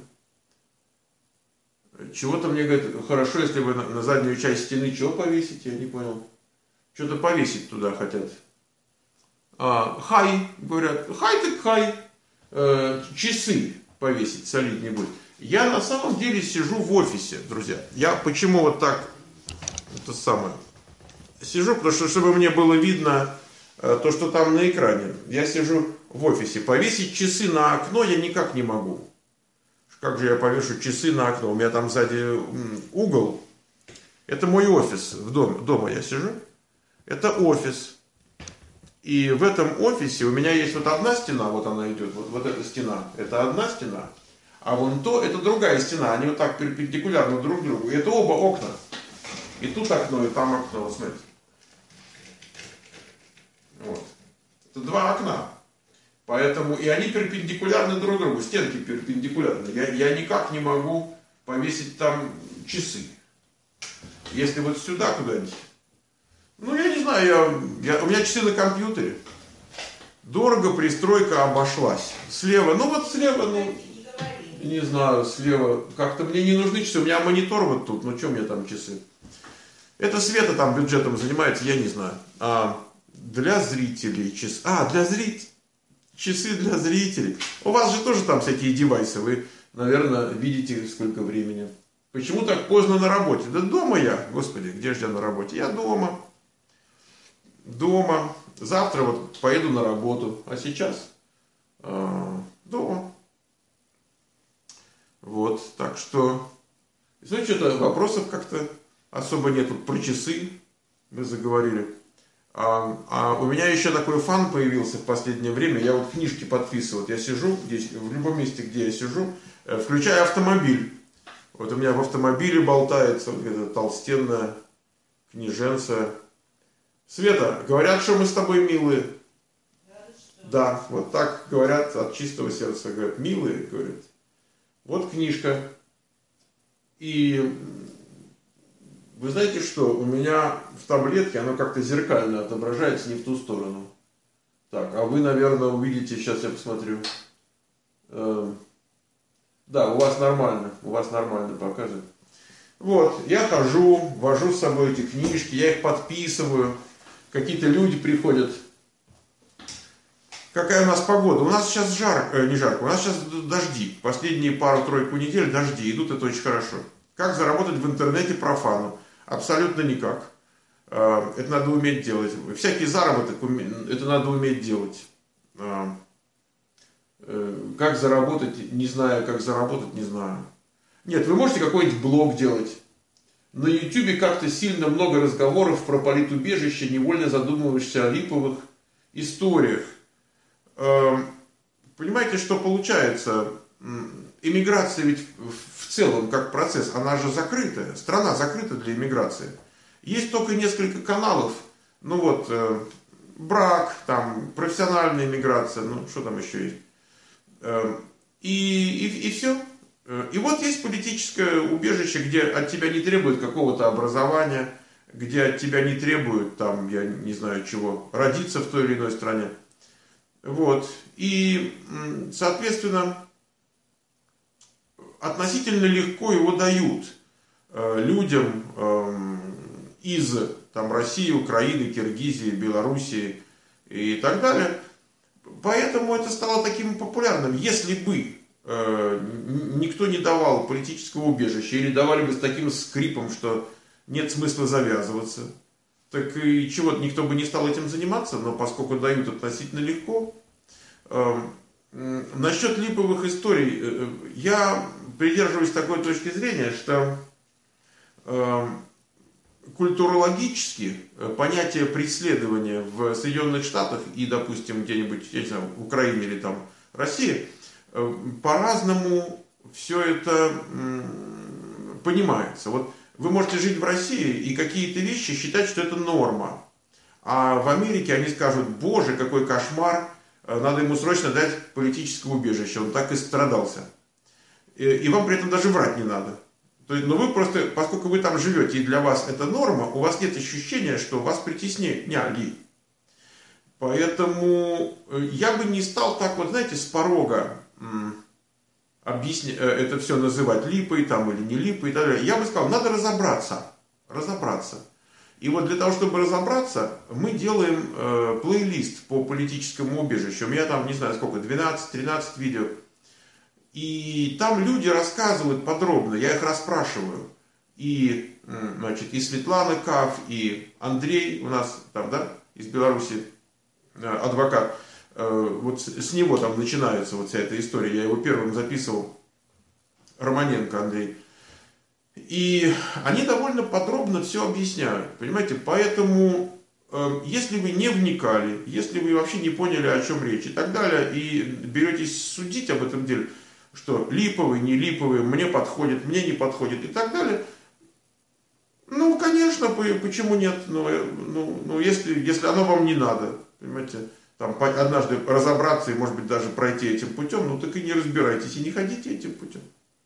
Чего-то мне говорят, хорошо, если вы на, на заднюю часть стены чего повесите, я не понял. Что-то повесить туда хотят. А, хай, говорят, хай так хай. Э, часы повесить, солить не будет. Я на самом деле сижу в офисе, друзья. Я почему вот так, это самое, сижу, потому что, чтобы мне было видно э, то, что там на экране. Я сижу в офисе. Повесить часы на окно я никак не могу. Как же я повешу часы на окно? У меня там сзади угол. Это мой офис. В дом, дома я сижу. Это офис. И в этом офисе у меня есть вот одна стена, вот она идет, вот, вот эта стена. Это одна стена. А вон то, это другая стена. Они вот так перпендикулярно друг другу. И это оба окна. И тут окно, и там окно. Вот смотрите. Вот. Это два окна. Поэтому и они перпендикулярны друг другу, стенки перпендикулярны. Я, я никак не могу повесить там часы. Если вот сюда куда-нибудь. Ну, я не знаю, я, я, у меня часы на компьютере. Дорого пристройка обошлась. Слева, ну вот слева, ну, не знаю, слева. Как-то мне не нужны часы. У меня монитор вот тут, ну что мне там часы? Это Света там бюджетом занимается, я не знаю. А для зрителей часы. А, для зрителей. Часы для зрителей. У вас же тоже там всякие девайсы. Вы, наверное, видите, сколько времени. Почему так поздно на работе? Да дома я. Господи, где же я на работе? Я дома. Дома. Завтра вот поеду на работу. А сейчас э, дома. Вот. Так что... Ну, что-то вопросов как-то особо нет. Тут про часы мы заговорили. А, а у меня еще такой фан появился в последнее время. Я вот книжки подписываю. Вот я сижу здесь, в любом месте, где я сижу, включаю автомобиль. Вот у меня в автомобиле болтается вот эта толстенная книженция. Света, говорят, что мы с тобой милые. Да, вот так говорят от чистого сердца. Говорят, милые, говорят. Вот книжка. И... Вы знаете что, у меня в таблетке оно как-то зеркально отображается не в ту сторону. Так, а вы, наверное, увидите, сейчас я посмотрю. Эм, да, у вас нормально, у вас нормально показывает. Вот, я хожу, вожу с собой эти книжки, я их подписываю. Какие-то люди приходят. Какая у нас погода? У нас сейчас жарко, э, не жарко, у нас сейчас дожди. Последние пару-тройку недель дожди идут, это очень хорошо. Как заработать в интернете профану? Абсолютно никак. Это надо уметь делать. Всякий заработок, это надо уметь делать. Как заработать, не знаю, как заработать, не знаю. Нет, вы можете какой-нибудь блог делать. На ютубе как-то сильно много разговоров про политубежище, невольно задумываешься о липовых историях. Понимаете, что получается? Иммиграция ведь в целом, как процесс, она же закрытая. Страна закрыта для иммиграции. Есть только несколько каналов. Ну вот, э, брак, там, профессиональная иммиграция, ну, что там еще есть. Э, и, и, и все. И вот есть политическое убежище, где от тебя не требуют какого-то образования, где от тебя не требуют, там, я не знаю чего, родиться в той или иной стране. Вот. И, соответственно... относительно легко его дают э, людям э, из там, России, Украины, Киргизии, Белоруссии и так далее. Поэтому это стало таким популярным. Если бы э, никто не давал политического убежища или давали бы с таким скрипом, что нет смысла завязываться, так и чего-то никто бы не стал этим заниматься, но поскольку дают относительно легко. Э, насчет липовых историй, э, я... придерживаюсь такой точки зрения, что э, культурологически понятие преследования в Соединенных Штатах и, допустим, где-нибудь, я не знаю, в Украине или там России, э, по-разному все это э, понимается. Вот вы можете жить в России и какие-то вещи считать, что это норма. А в Америке они скажут, боже, какой кошмар, надо ему срочно дать политическое убежище, он так и страдался. И вам при этом даже врать не надо. То есть, но вы просто, поскольку вы там живете и для вас это норма, у вас нет ощущения, что вас притесняли. Поэтому я бы не стал так вот, знаете, с порога объяснять, это все называть липой там, или не липой и так далее. Я бы сказал, надо разобраться. Разобраться. И вот для того, чтобы разобраться, мы делаем э, плейлист по политическому убежищу. У меня там, не знаю сколько, двенадцать-тринадцать видео. И там люди рассказывают подробно, я их расспрашиваю. И, значит, и Светлана Каф, и Андрей у нас там, да, из Беларуси, адвокат. Вот с него там начинается вот вся эта история. Я его первым записывал, Романенко Андрей. И они довольно подробно все объясняют, понимаете. Поэтому, если вы не вникали, если вы вообще не поняли, о чем речь и так далее, и беретесь судить об этом деле, что липовый, не липовый, мне подходит, мне не подходит и так далее. Ну, конечно, почему нет? Ну, ну, ну если, если оно вам не надо, понимаете, там однажды разобраться и, может быть, даже пройти этим путем, ну так и не разбирайтесь, и не ходите этим путем.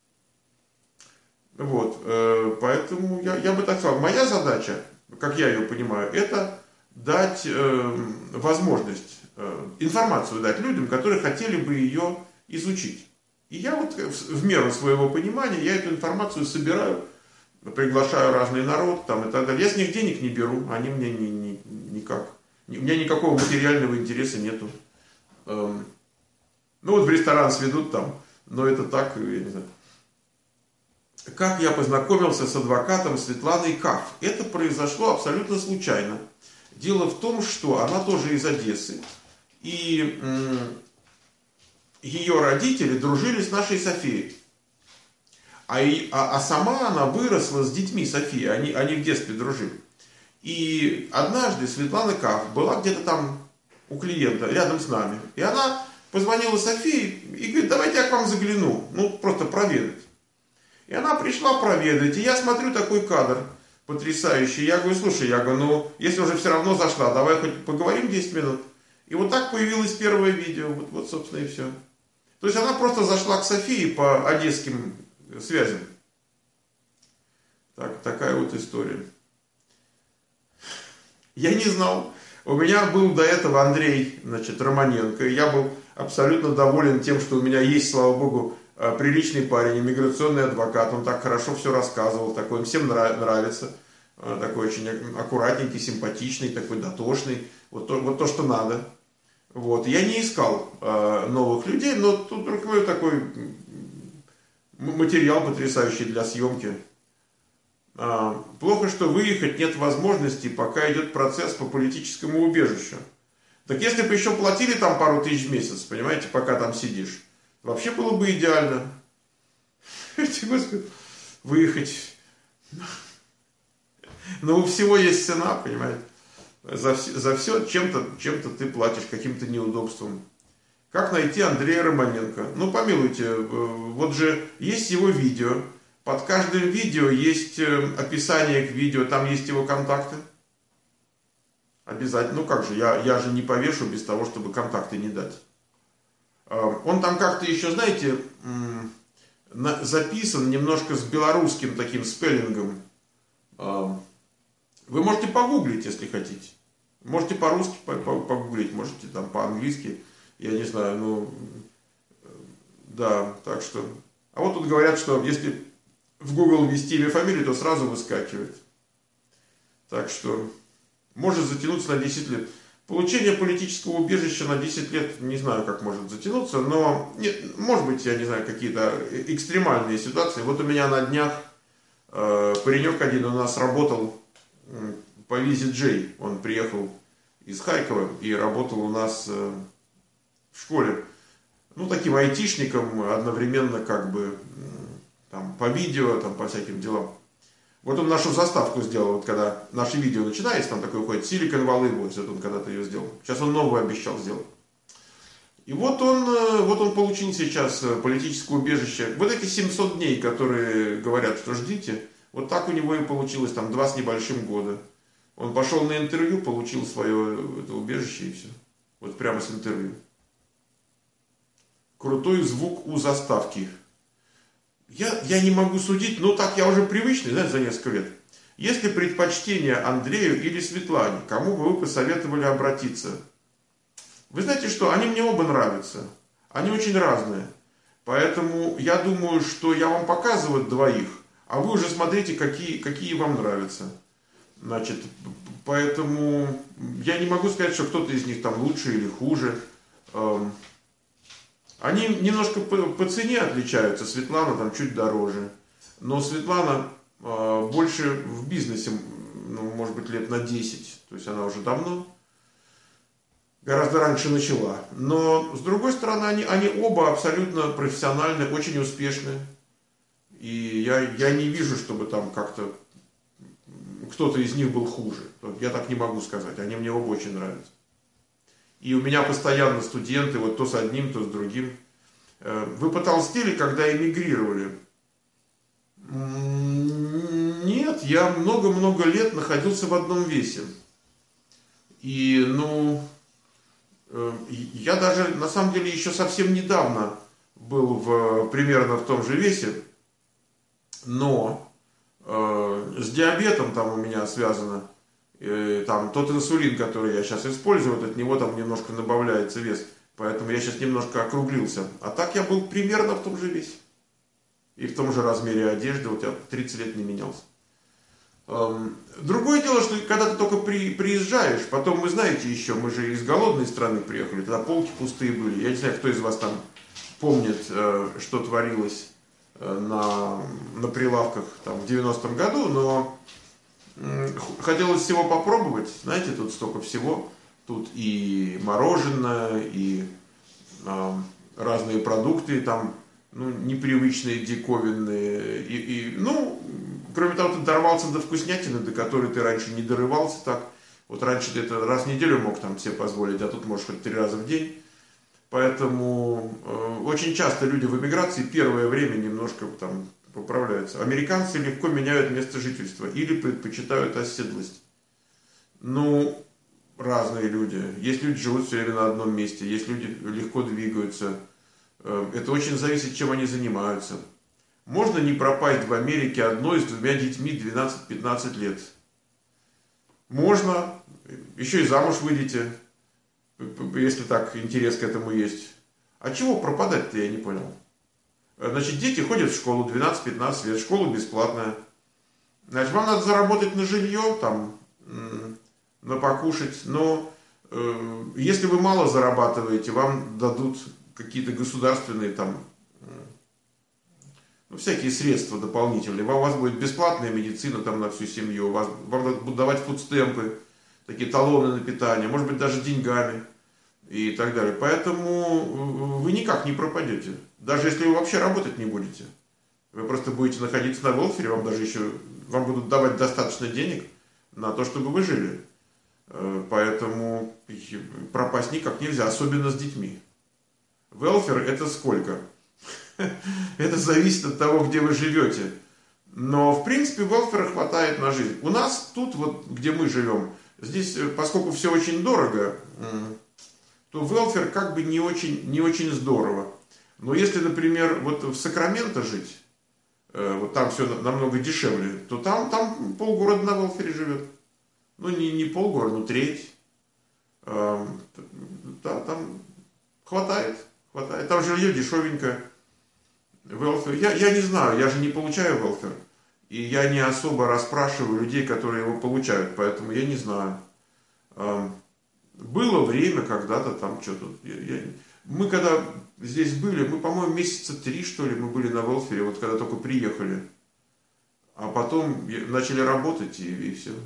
Вот, поэтому я, я бы так сказал, моя задача, как я ее понимаю, это дать э, возможность, э, информацию дать людям, которые хотели бы ее изучить. И я вот в, в меру своего понимания, я эту информацию собираю, приглашаю разный народ там, и так далее. Я с них денег не беру, они мне ни, ни, никак. У меня никакого материального интереса нету. Эм, ну вот в ресторан сведут там, но это так, я не знаю. Как я познакомился с адвокатом Светланой Каф? Это произошло абсолютно случайно. Дело в том, что она тоже из Одессы, и м, ее родители дружили с нашей Софией. А, и, а, а сама она выросла с детьми Софии, они, они в детстве дружили. И однажды Светлана Каф была где-то там у клиента, рядом с нами. И она позвонила Софии и говорит, давайте я к вам загляну, ну просто проведать. И она пришла проведать, и я смотрю такой кадр потрясающий. Я говорю, слушай, я говорю, ну если уже все равно зашла, давай хоть поговорим десять минут. И вот так появилось первое видео, вот, вот собственно и все. То есть она просто зашла к Софии по одесским связям. Так, такая вот история. Я не знал. У меня был до этого Андрей, значит, Романенко. И я был абсолютно доволен тем, что у меня есть, слава богу, приличный парень, иммиграционный адвокат. Он так хорошо все рассказывал. Такой, им всем нравится. Такой очень аккуратненький, симпатичный, такой дотошный. Вот то, вот то что надо. Вот. Я не искал новых людей, но тут вдруг такой материал потрясающий для съемки. Плохо, что выехать нет возможности, пока идет процесс по политическому убежищу. Так если бы еще платили там пару тысяч в месяц, понимаете, пока там сидишь, вообще было бы идеально. Выехать. Но у всего есть цена, понимаете. За все, за все чем-то чем-то ты платишь, каким-то неудобством. Как найти Андрея Романенко? Ну, помилуйте, вот же есть его видео. Под каждым видео есть описание к видео, там есть его контакты. Обязательно. Ну как же, я, я же не повешу без того, чтобы контакты не дать. Он там как-то еще, знаете, записан немножко с белорусским таким спеллингом. Вы можете погуглить, если хотите. Можете по-русски погуглить, можете там по-английски. Я не знаю, ну... Да, так что... А вот тут говорят, что если в Google ввести имя, фамилию, то сразу выскакивает. Так что... Может затянуться на десять лет. Получение политического убежища на десять лет, не знаю, как может затянуться, но... Нет, может быть, я не знаю, какие-то экстремальные ситуации. Вот у меня на днях э, паренек один у нас работал... по визе Джей. Он приехал из Харькова и работал у нас э, в школе. Ну, таким айтишником, одновременно как бы там, по видео, там, по всяким делам. Вот он нашу заставку сделал, вот когда наше видео начинается, там такой уходит Silicon Valley Boys, вот он когда-то ее сделал. Сейчас он новую обещал сделать. И вот он, вот он получил сейчас политическое убежище. Вот эти семьсот дней, которые говорят, что ждите, вот так у него и получилось, там два с небольшим года. Он пошел на интервью, получил свое это убежище и все. Вот прямо с интервью. Крутой звук у заставки. Я, я не могу судить, но так я уже привычный, знаете, за несколько лет. Есть ли предпочтение Андрею или Светлане? Кому бы вы посоветовали обратиться? Вы знаете что, они мне оба нравятся. Они очень разные. Поэтому я думаю, что я вам показываю двоих, а вы уже смотрите, какие, какие вам нравятся. Значит, поэтому я не могу сказать, что кто-то из них там лучше или хуже. Они немножко по, по цене отличаются. Светлана там чуть дороже. Но Светлана э, больше в бизнесе, ну, может быть, лет на десять. То есть она уже давно, гораздо раньше начала. Но, с другой стороны, они, они оба абсолютно профессиональны, очень успешны. И я, я не вижу, чтобы там как-то кто-то из них был хуже. Я так не могу сказать. Они мне оба очень нравятся. И у меня постоянно студенты, вот то с одним, то с другим. Вы потолстели, когда эмигрировали? Нет, я много-много лет находился в одном весе. И, ну, Я даже, на самом деле, еще совсем недавно был в, примерно в том же весе, но э, с диабетом там у меня связано, э, там тот инсулин, который я сейчас использую, вот от него там немножко набавляется вес, поэтому я сейчас немножко округлился. А так я был примерно в том же весе. И в том же размере одежды, вот я тридцать лет не менялся. Другое дело, что когда ты только при, приезжаешь, потом, вы знаете еще, мы же из голодной страны приехали, тогда полки пустые были. Я не знаю, кто из вас там помнит, что творилось на, на прилавках там, в девяностом году, но хотелось всего попробовать. Знаете, тут столько всего. Тут и мороженое, и э, разные продукты, там, ну, непривычные, диковинные. И, и, ну, кроме того, ты дорвался до вкуснятины, до которой ты раньше не дорывался так. Вот раньше ты это раз в неделю мог там себе позволить, а тут можешь хоть три раза в день. Поэтому э, очень часто люди в эмиграции первое время немножко там поправляются. Американцы легко меняют место жительства или предпочитают оседлость. Ну, разные люди. Есть люди, живут все время на одном месте, есть люди, легко двигаются. Э, это очень зависит, чем они занимаются. Можно не пропасть в Америке одной с двумя детьми двенадцать-пятнадцать лет. Можно. Еще и замуж выйдете, если так интерес к этому есть. А чего пропадать-то, я не понял. Значит, дети ходят в школу двенадцать-пятнадцать лет, школа бесплатная. Значит, вам надо заработать на жилье, там, на покушать. Но э, если вы мало зарабатываете, вам дадут какие-то государственные там, ну, всякие средства дополнительные. У вас будет бесплатная медицина там на всю семью, вас, вам будут давать фудстемпы, такие талоны на питание, может быть даже деньгами и так далее. Поэтому вы никак не пропадете. Даже если вы вообще работать не будете. Вы просто будете находиться на велфере, вам даже еще, вам будут давать достаточно денег на то, чтобы вы жили. Поэтому пропасть никак нельзя, особенно с детьми. Велфер это сколько? Это зависит от того, где вы живете. Но, в принципе, велфера хватает на жизнь. У нас тут, вот, где мы живем, здесь, поскольку все очень дорого, то велфер как бы не очень, не очень здорово. Но если, например, вот в Сакраменто жить, вот там все намного дешевле, то там, там полгорода на велфере живет. Ну, не, не полгорода, но треть. Да, там хватает, хватает. Там жилье дешевенькое. Велфер. Я, я не знаю, я же не получаю велфер. И я не особо расспрашиваю людей, которые его получают, поэтому я не знаю. Было время когда-то там что-то. Я, я, мы когда здесь были, мы, по-моему, месяца три, что ли, мы были на велфере, вот когда только приехали. А потом начали работать и, и все.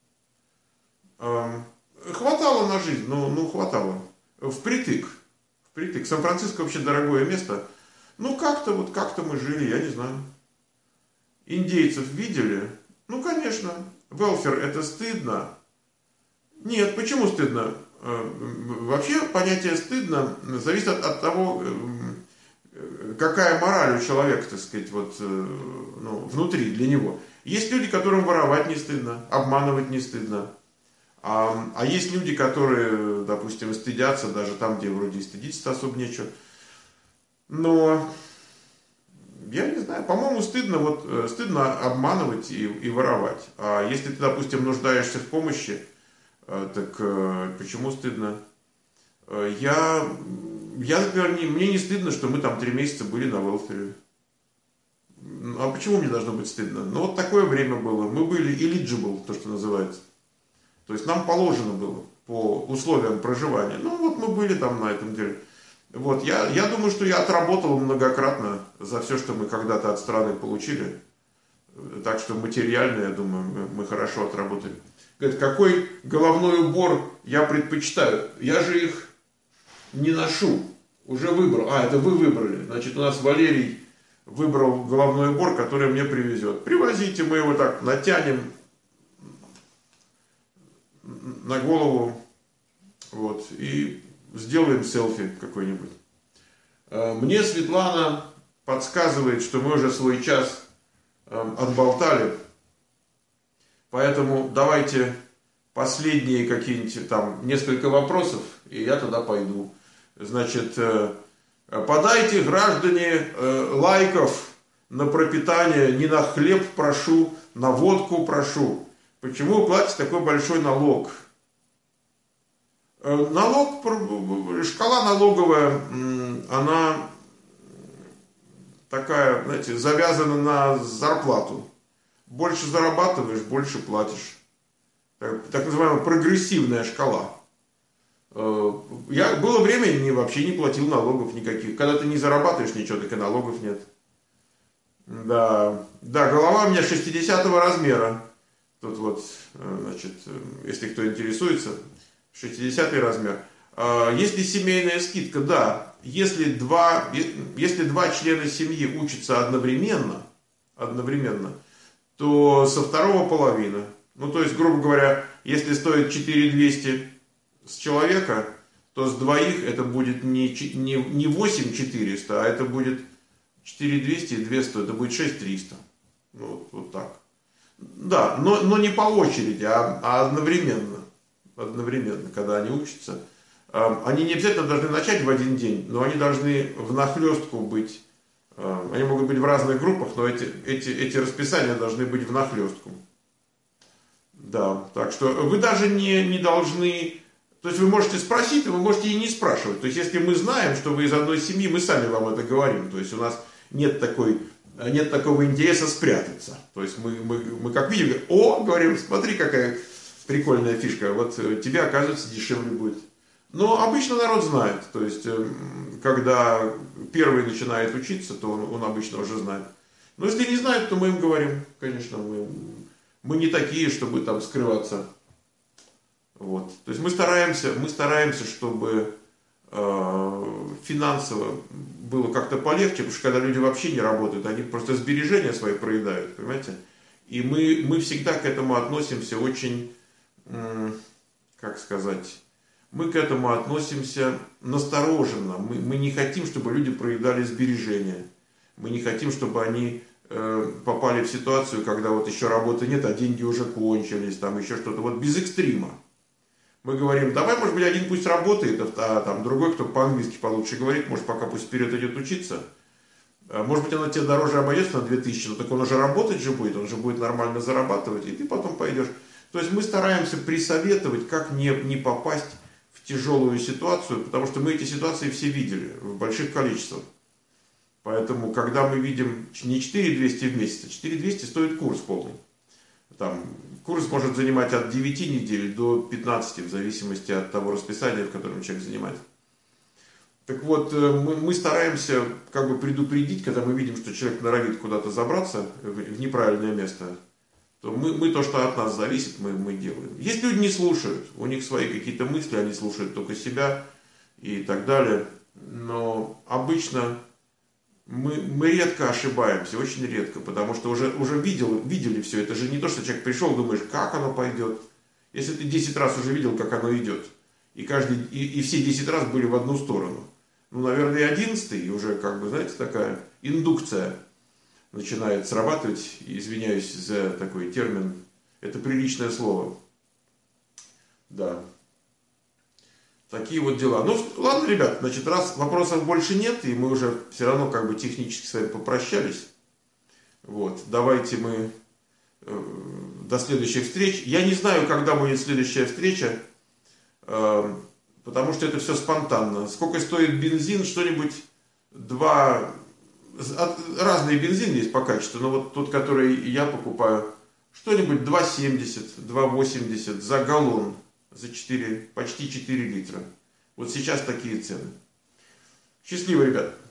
Хватало на жизнь, ну, ну хватало. Впритык. Впритык. Сан-Франциско вообще дорогое место. Ну, как-то вот, как-то мы жили, я не знаю. Индейцев видели? Ну, конечно. Велфер это стыдно. Нет, почему стыдно? Вообще понятие стыдно зависит от, от того, какая мораль у человека, так сказать, вот, ну, внутри для него. Есть люди, которым воровать не стыдно, обманывать не стыдно. А, а есть люди, которые, допустим, стыдятся, даже там, где вроде и стыдиться особо нечего. Но я не знаю, по-моему, стыдно, вот, стыдно обманывать и, и воровать. А если ты, допустим, нуждаешься в помощи, так почему стыдно? Я, я например, не, мне не стыдно, что мы там три месяца были на велфере. А почему мне должно быть стыдно? Ну, вот такое время было. Мы были eligible, то, что называется. То есть нам положено было по условиям проживания. Ну, вот мы были там на этом деле. Вот, я, я думаю, что я отработал многократно за все, что мы когда-то от страны получили. Так что материально, я думаю, мы, мы хорошо отработали. Говорит, какой головной убор я предпочитаю? Я же их не ношу. Уже выбрал. А, это вы выбрали. Значит, у нас Валерий выбрал головной убор, который мне привезет. Привозите, мы его так натянем на голову. Вот, и сделаем селфи какой-нибудь. Мне Светлана подсказывает, что мы уже свой час отболтали. Поэтому давайте последние какие-нибудь там несколько вопросов, и я туда пойду. Значит, подайте, граждане, лайков на пропитание, не на хлеб прошу, на водку прошу. Почему вы платите такой большой налог? Налог, шкала налоговая, она такая, знаете, завязана на зарплату. Больше зарабатываешь, больше платишь. Так, так называемая прогрессивная шкала. Я, было время, я вообще не платил налогов никаких. Когда ты не зарабатываешь ничего, так и налогов нет. Да, да, голова у меня шестидесятого размера. Тут вот, значит, если кто интересуется, шестидесятый размер. Есть ли семейная скидка? Да. Если два, если два члена семьи учатся одновременно, одновременно, то со второго половина. Ну, то есть, грубо говоря, если стоит четыре тысячи двести с человека, то с двоих это будет не, не, не восемь тысяч четыреста, а это будет четыре тысячи двести и двести, это будет шесть тысяч триста. Ну, вот, вот так. Да, но, но не по очереди, а, а одновременно. Одновременно, когда они учатся. Они не обязательно должны начать в один день, но они должны внахлёстку быть. Они могут быть в разных группах, но эти, эти, эти расписания должны быть внахлёстку. Да, так что вы даже не, не должны... То есть вы можете спросить, а вы можете и не спрашивать. То есть если мы знаем, что вы из одной семьи, мы сами вам это говорим. То есть у нас нет, такой, нет такого интереса спрятаться. То есть мы, мы, мы как видим, говорим, о, говорим, смотри, какая прикольная фишка. Вот тебе, оказывается, дешевле будет. Но обычно народ знает. То есть когда первый начинает учиться, то он, он обычно уже знает. Но если не знает, то мы им говорим. Конечно, мы, мы не такие, чтобы там скрываться. Вот. То есть мы стараемся, мы стараемся, чтобы э, финансово было как-то полегче, потому что когда люди вообще не работают, они просто сбережения свои проедают, понимаете? И мы, мы всегда к этому относимся очень, э, как сказать, мы к этому относимся настороженно. Мы, мы не хотим, чтобы люди проедали сбережения. Мы не хотим, чтобы они э, попали в ситуацию, когда вот еще работы нет, а деньги уже кончились, там еще что-то. Вот без экстрима. Мы говорим, давай, может быть, один пусть работает, а там другой, кто по-английски получше говорит, может, пока пусть вперед идет учиться. Может быть, оно тебе дороже обойдется на две тысячи, но так он уже работать же будет, он же будет нормально зарабатывать, и ты потом пойдешь. То есть мы стараемся присоветовать, как не, не попасть в тяжелую ситуацию, потому что мы эти ситуации все видели в больших количествах. Поэтому, когда мы видим не четыре тысячи двести в месяц, а четыре тысячи двести стоит курс полный. Там, курс может занимать от девяти недель до пятнадцати, в зависимости от того расписания, в котором человек занимает. Так вот, мы, мы стараемся как бы предупредить, когда мы видим, что человек норовит куда-то забраться в, в неправильное место, то мы, мы то, что от нас зависит, мы, мы делаем. Есть люди не слушают, у них свои какие-то мысли, они слушают только себя и так далее. Но обычно... Мы, мы редко ошибаемся, очень редко, потому что уже, уже видел, видели все. Это же не то, что человек пришел, думаешь, как оно пойдет. Если ты десять раз уже видел, как оно идет, и, каждый, и, и все десять раз были в одну сторону, ну, наверное, и одиннадцатый, уже, как бы, знаете, такая индукция начинает срабатывать. Извиняюсь за такой термин, это приличное слово. Да. Такие вот дела. Ну, ладно, ребят, значит, раз вопросов больше нет, и мы уже все равно как бы технически с вами попрощались, вот, давайте мы э, до следующих встреч. Я не знаю, когда будет следующая встреча, э, потому что это все спонтанно. Сколько стоит бензин, что-нибудь, два, разные бензины есть по качеству, но вот тот, который я покупаю, что-нибудь два семьдесят, два восемьдесят за галлон. За четыре, почти четыре литра. Вот сейчас такие цены. Счастливо, ребят.